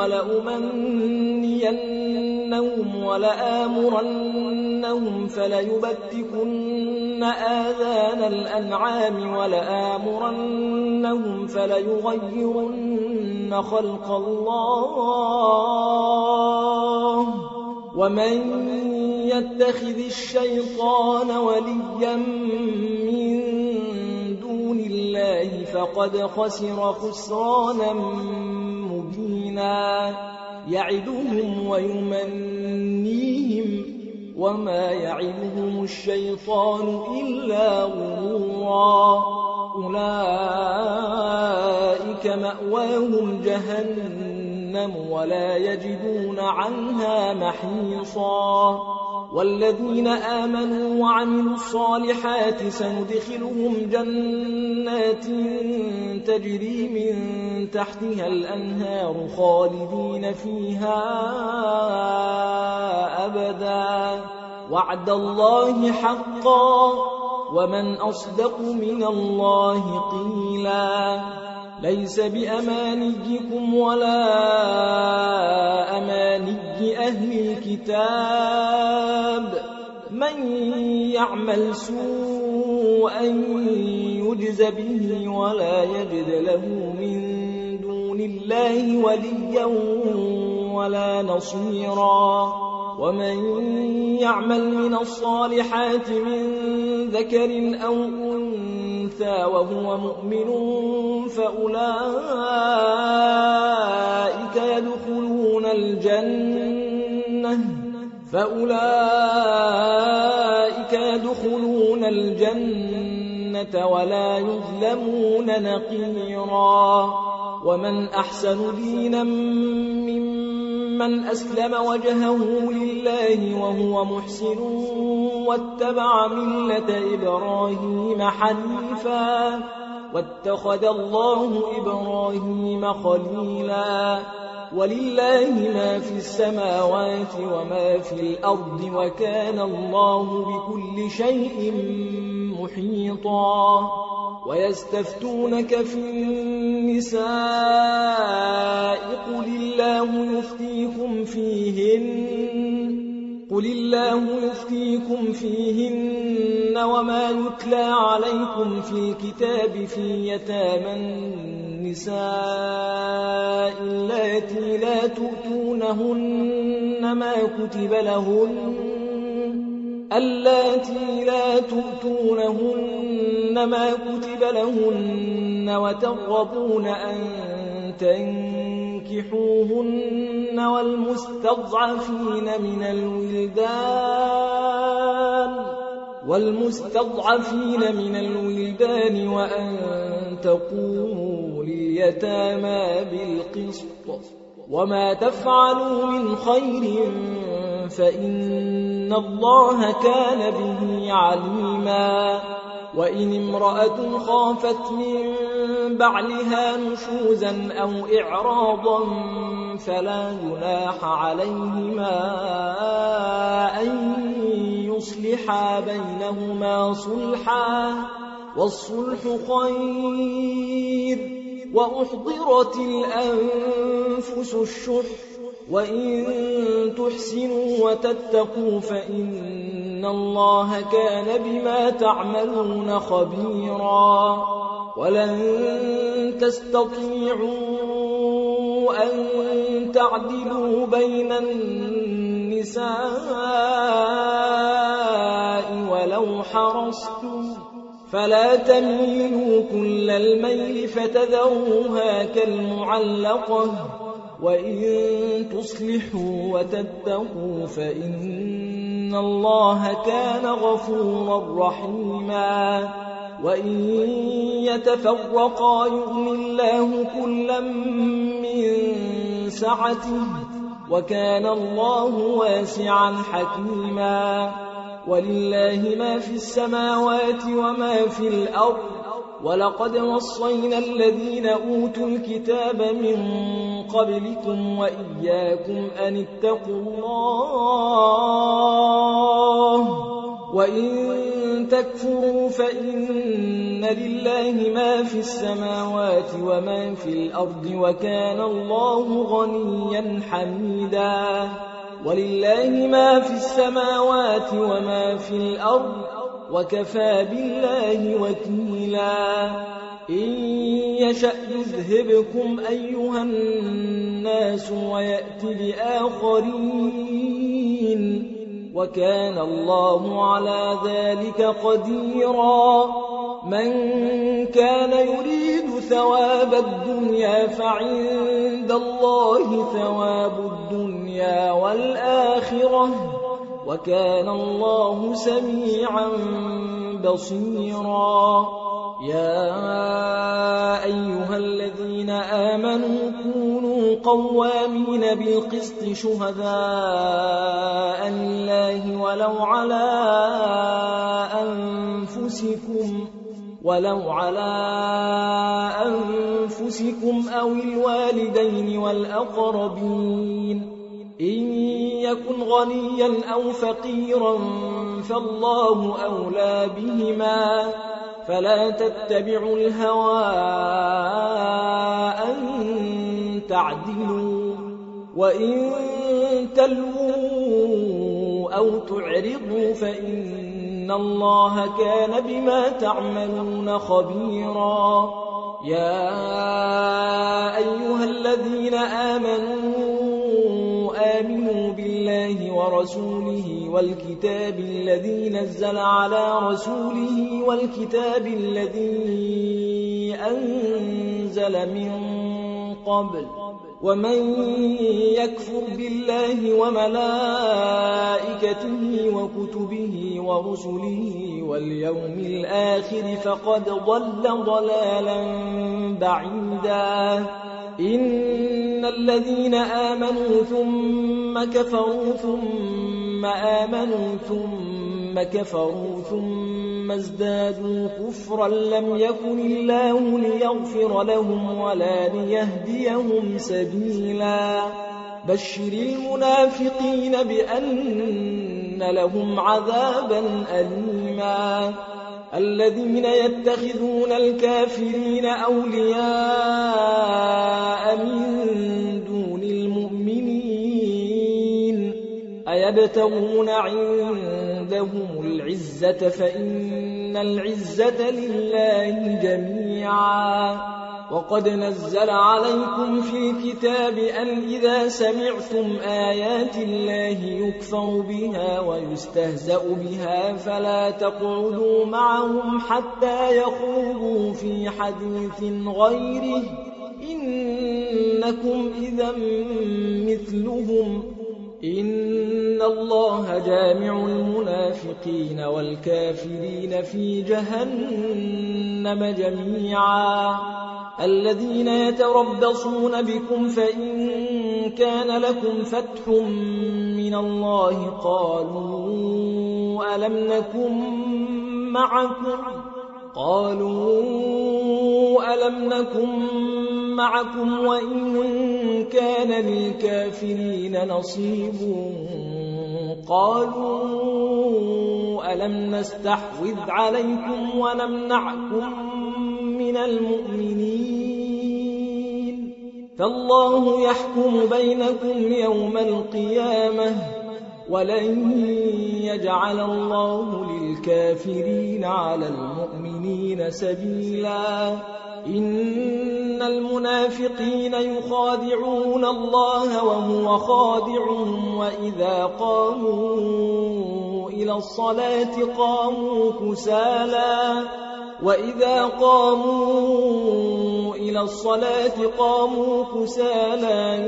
ولأمنينهم ولآمرنهم فليبتكن آذان الأنعام ولآمرنهم فليغيرن خلق الله ومن يتخذ الشيطان وليا من دون الله فقد خسر خسرانا مبينا يعدهم ويمنيهم وما يعدهم الشيطان إلا غرورا أولئك مأواهم جهنم ولا يجدون عنها محيصا والذين آمنوا وعملوا الصالحات سندخلهم جنات تجري من تحتها الأنهار خالدين فيها أبدا وعد الله حقا ومن أصدق من الله قيلا ليس بأمانيكم ولا أماني أهل الكتاب من يعمل سوءا يجز به ولا يجد له من دون الله وليا ولا نصيرا. ومن يعمل من الصالحات من ذكر أو أنثى وهو مؤمن فأولئك يدخلون الجنة فأولئك يدخلون الجنة ولا يظلمون نقيرا. ومن أحسن دينا ممن أسلم وجهه لله وهو محسن واتبع ملة إبراهيم حنيفا واتخذ الله إبراهيم خليلا. ولله ما في السماوات وما في الأرض وكان الله بكل شيء محيطا. ويستفتونك في النساء قل الله يفتيكم فيهن قل الله يفتيكم فيهن وما يتلى عليكم في الكتاب في يتامى النساء اللاتي لا تؤتونهن ما كتب لهن اللاتي لا تؤتونهن ما كتب لهن وترغبون أن تنكحوهن والمستضعفين من الولدان والمستضعفين من الولدان وأن تقوموا لليتامى بالقسط وما تفعلوا من خير فإن الله كان به عليما. وإن امرأة خافت من بعلها نشوزا أو إعراضا فلا جناح عليهما أن يصلحا بينهما صلحا والصلح خير. وأحضرت الأنفس الشح وإن تحسنوا وتتقوا فإن الله كان بما تعملون خبيرا. ولن تستطيعوا أن تعدلوا بين النساء ولو حرصتم فلا تميلوا كل الميل فتذروها كالمعلقة. وإن تصلحوا وتتقوا فإن الله كان غفورا رحيما. وإن يتفرقا يغن الله كلا من سعته وكان الله واسعا حكيما. ولله ما في السماوات وما في الأرض ولقد وصينا الذين أوتوا الكتاب من قبلكم وإياكم أن اتقوا الله وإن تكفروا فإن لله ما في السماوات وما في الأرض وكان الله غنيا حميدا. ولله ما في السماوات وما في الأرض وكفى بالله وكيلا. إن يشأ يذهبكم أيها الناس ويأتي بآخرين وكان الله على ذلك قديرا. من كان يريد ثواب الدنيا فعند الله ثواب الدنيا والآخرة وكان الله سميعا بصيرا. يا أيها الذين آمنوا كونوا قوامين بالقسط شهداء لله ولو على أنفسكم ولو على أنفسكم أو الوالدين والأقربين إن يكن غنيا أو فقيرا فالله أولى بهما فلا تتبعوا الهوى أن تعدلوا وإن تلووا أو تعرضوا فإن الله كان بما تعملون خبيرا. يا أيها الذين آمنوا بالله ورسوله والكتاب الذي نزل على رسوله والكتاب الذي أنزل من قبل ومن يكفر بالله وملائكته وكتبه ورسله واليوم الآخر فقد ضل ضلالا بعيدا إن الذين آمنوا ثم كفروا ثم آمنوا ثم كفروا ثم ازدادوا كفرا لم يكن الله ليغفر لهم ولا ليهديهم سبيلا بشر المنافقين بأن لهم عذابا أليما الذين يتخذون الكافرين أولياء من دون المؤمنين أيبتغون عندهم العزة فإن العزة لله جميعا وقد نزل عليكم في الكتاب أن إذا سمعتم آيات الله يكفر بها ويستهزأ بها فلا تقعدوا معهم حتى يخوضوا في حديث غيره إنكم إذا مثلهم إن الله جامع المنافقين والكافرين في جهنم جميعا الذين يتربصون بكم فإن كان لكم فتح من الله قالوا ألم نكن معكم قالوا ألم نكن معكم وإن كان للكافرين نصيب قالوا ألم نستحوذ عليكم ونمنعكم من المؤمنين فالله يحكم بينكم يوم القيامة ولن يجعل الله للكافرين على المؤمنين سبيلا إن المنافقين يخادعون الله وهو خادعهم وإذا قاموا إلى الصلاة قاموا كسالى وإذا قاموا إلى الصلاة قاموا كسالى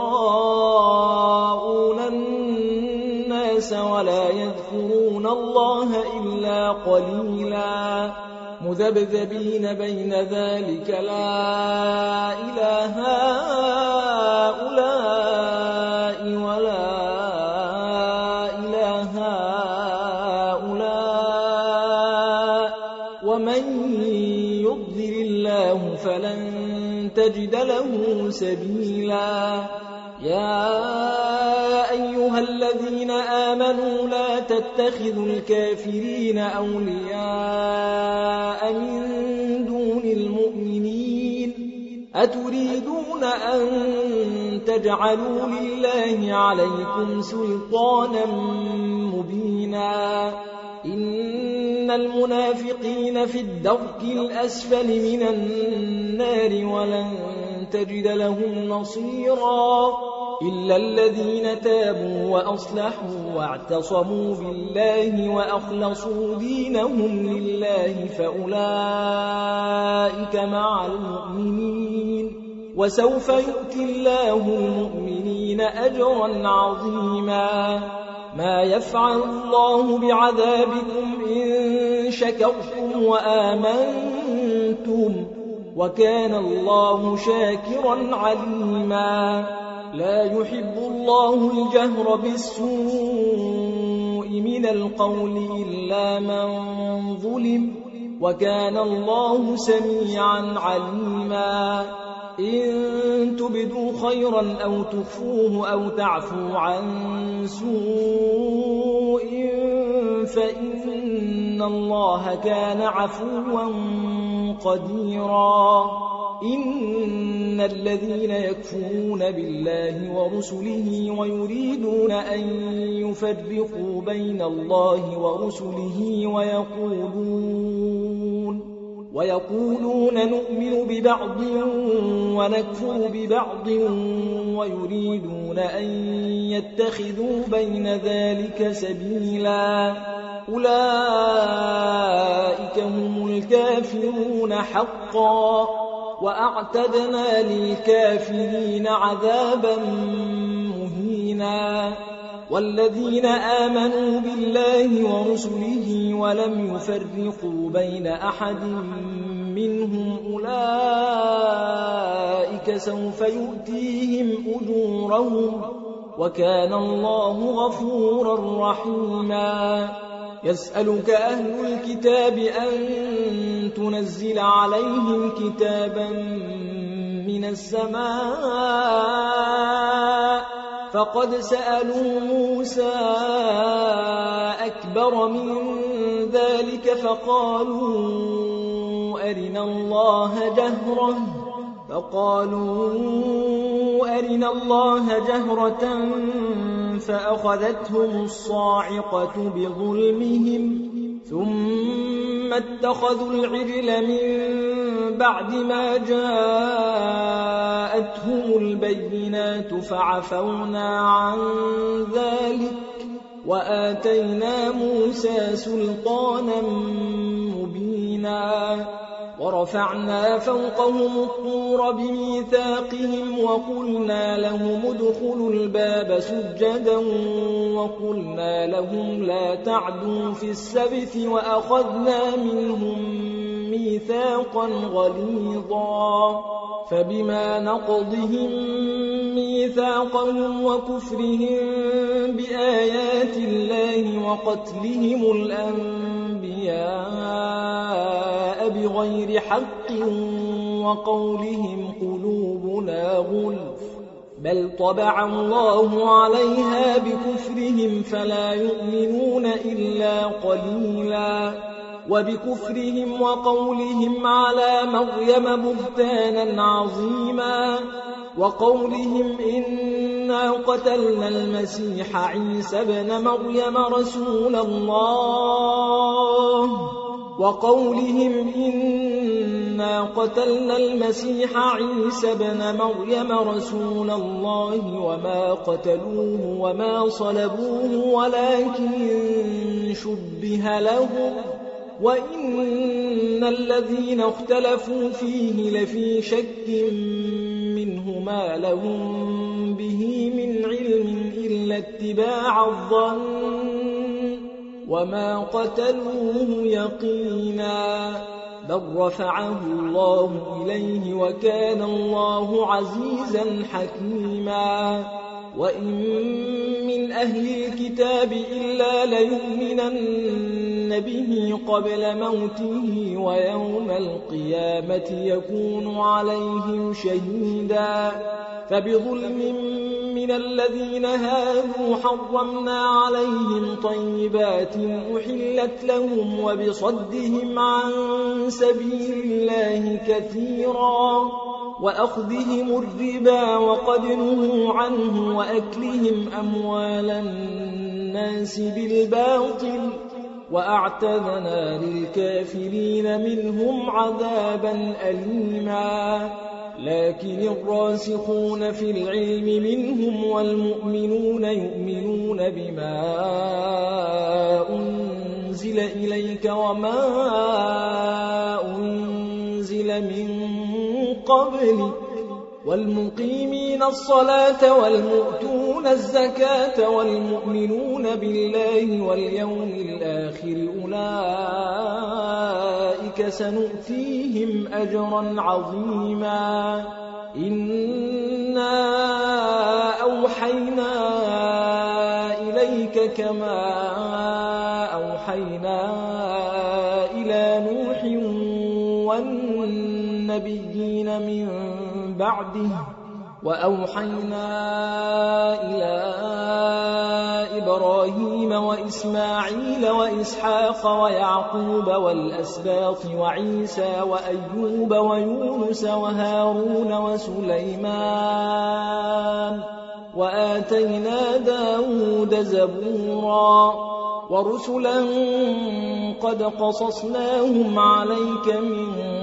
يراءون الناس ولا يذكرون الله إلا قليلا مذبذبين بين ذلك لا إله هؤلاء ولا إله هؤلاء ومن يضلل الله فلن تجد له سبيلا يا أيها الذين آمنوا لا تتخذوا الكافرين أولياء من دون المؤمنين أتريدون أن تجعلوا لله عليكم سلطانا مبينا إن المنافقين في الدرك الأسفل من النار ولن تجد لهم نصيرا إلا الذين تابوا وأصلحوا واعتصموا بالله وأخلصوا دينهم لله فأولئك مع المؤمنين وسوف يؤتي الله المؤمنين أجرا عظيما ما يفعل الله بعذابكم إن شكرتم وآمنتم وكان الله شاكرا عليما لا يحب الله الجهر بالسوء من القول إلا من ظلم وكان الله سميعا عليما إن تبدوا خيرا أو تخفوه أو تعفوا عن سوء فإن الله كان عفوا قديرا إن الذين يكفرون بالله ورسله ويريدون أن يفرقوا بين الله ورسله ويقولون ويقولون نؤمن ببعض ونكفر ببعض ويريدون أن يتخذوا بين ذلك سبيلا أولئك هم الكافرون حقا وأعتدنا للكافرين عذابا مهينا والذين آمنوا بالله ورسله ولم يفرقوا بين أحد منهم أولئك سوف يؤتيهم أجورهم وكان الله غفورا رحيما يسألك أهل الكتاب أن تنزل عليهم كتابا من السماء فقد سألوا موسى أكبر من ذلك فقالوا أرنا الله جهرة فقالوا أرنا الله جهرة فأخذتهم الصاعقة بظلمهم ثم اتخذوا العجل من بعد ما جاءتهم البينات فعفونا عن ذلك وآتينا موسى سلطانا مبينا ورفعنا فوقهم الطور بميثاقهم وقلنا لهم ادخلوا الباب سجدا وقلنا لهم لا تعدوا في السبت وأخذنا منهم ميثاقا غليظا فبما نقضهم ميثاقهم وكفرهم بآيات الله وقتلهم الأنبياء بغير حق وقولهم قلوبنا غلف بل طبع الله عليها بكفرهم فلا يؤمنون إلا قليلا وبكفرهم وقولهم على مريم بهتانا عظيما وقولهم إنا قتلنا المسيح عيسى ابن مريم رسول الله وقولهم إنا قتلنا المسيح عيسى ابن مريم رسول الله وما قتلوه وما صلبوه ولكن شبه لهم وإن الذين اختلفوا فيه لفي شك منه ما لهم به من علم إلا اتباع الظن وما قتلوه يقينا بل رفعه الله إليه وكان الله عزيزا حكيما وإن من أهل الكتاب إلا ليؤمنن به قبل موته ويوم القيامة يكون عليهم شهيدا فبظلم من الذين هادوا حرمنا عليهم طيبات أحلت لهم وبصدهم عن سبيل الله كثيرا وأخذهم الربا وقد نهوا عنه وأكلهم أموال الناس بالباطل وأعتدنا للكافرين منهم عذابا أليما لكن الراسخون في العلم منهم والمؤمنون يؤمنون بما أنزل إليك وما أنزل من قبلك والمقيمين الصلاة والمؤتون الزكاة والمؤمنون بالله واليوم الآخر أولئك سنؤتيهم أجرا عظيما إنا أوحينا إليك كما أوحينا إلى نوح والنبيين من بعده وأوحينا إلى إبراهيم وإسماعيل وإسحاق ويعقوب والأسباط وعيسى وأيوب ويونس وهارون وسليمان وآتينا داود زبورا ورسلا قد قصصناهم عليك من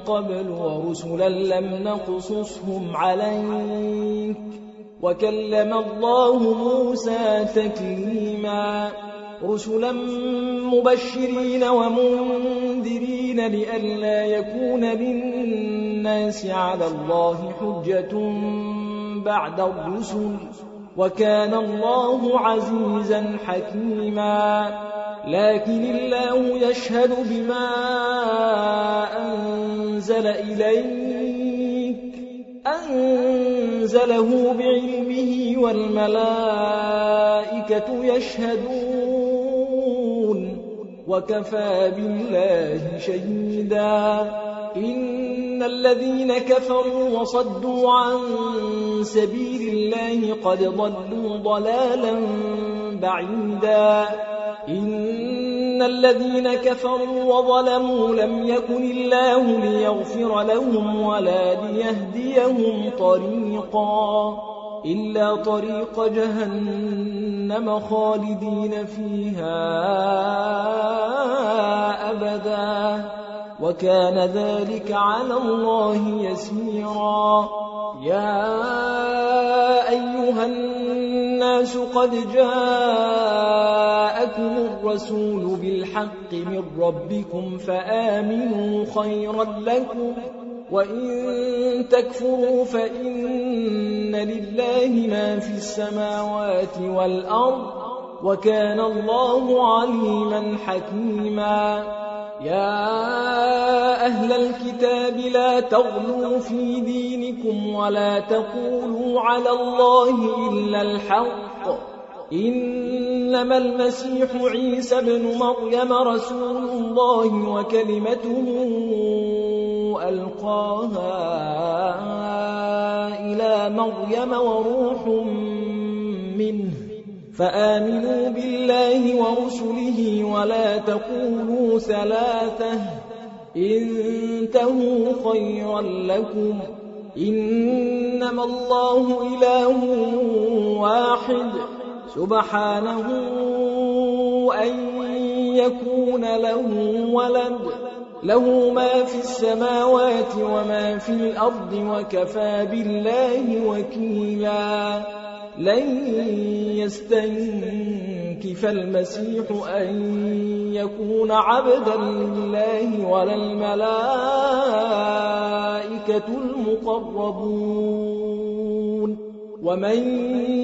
قبل ورسلا لم نقصصهم عليك وكلم الله موسى تكليما رسلا مبشرين ومنذرين لئلا يكون للناس على الله حجة بعد الرسل وكان الله عزيزا حكيما لكن الله يشهد بما أنزل إليك أنزله بعلمه والملائكة يشهدون وكفى بالله شهيدا إن الذين كفروا وصدوا عن سبيل الله قد ضلوا ضلالا بعيدا إن الذين كفروا وظلموا لم يكن الله ليغفر لهم ولا ليهديهم طريقا إلا طريق جهنم خالدين فيها أبدا وكان ذلك على الله يسيرا يا أيها الناس قد جاءكم الرسول بالحق من ربكم فآمنوا خيرا لكم وإن تكفروا فإن لله ما في السماوات والأرض وكان الله عليما حكيما يا أهل الكتاب لا تغلوا في دينكم ولا تقولوا على الله إلا الحق إنما المسيح عيسى بن مريم رسول الله وكلمته ألقاها إلى مريم وروح منه فآمنوا بالله ورسله ولا تقولوا ثلاثة انتهوا خيرا لكم إنما الله إله واحد سبحانه أن يكون له ولد له ما في السماوات وما في الأرض وكفى بالله وكيلا لن يستنكف المسيح أن يكون عبدا لله ولا الملائكة المقربون ومن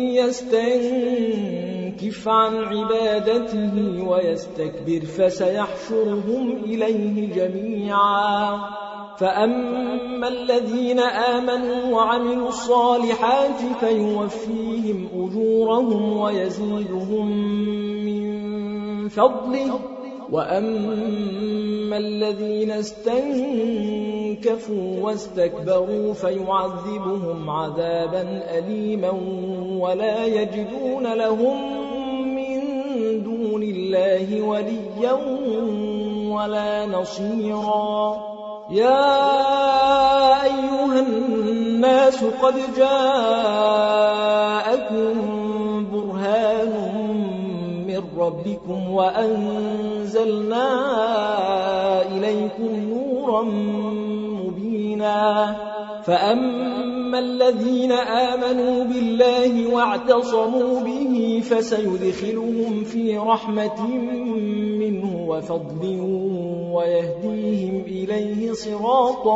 يستنكف عن عبادته ويستكبر فسيحشرهم إليه جميعا فأما الذين آمنوا وعملوا الصالحات فيوفيهم أجورهم ويزيدهم من فضله وأما الذين استنكفوا واستكبروا فيعذبهم عذابا أليما ولا يجدون لهم من دون الله وليا ولا نصيرا يا أيها الناس قد جاءكم برهان من ربكم وأنزلنا إليكم نورا مبينا فأما الذين آمنوا بالله واعتصموا به فسيدخلهم في رحمة منه وفضل ويهديهم إليه صراطا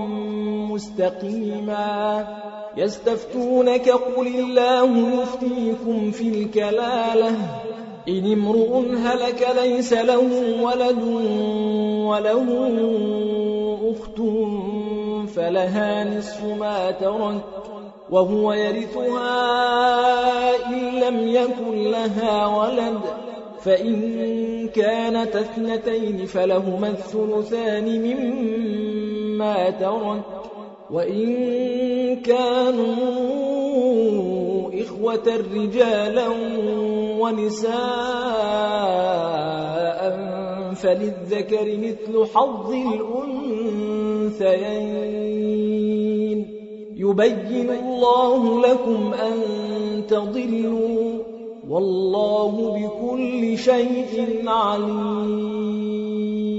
مستقيما يستفتونك قل الله يفتيكم في الكلالة إن امرؤ هلك ليس له ولد وله أخت فلها نصف ما ترك وهو يرثها إن لم يكن لها ولد فإن كانت اثنتين فلهما الثلثان مما ترك وإن كانوا إخوة رجالا ونساء فللذكر مثل حظ الأنثيين يبين الله لكم أن تضلوا والله بكل شيء عليم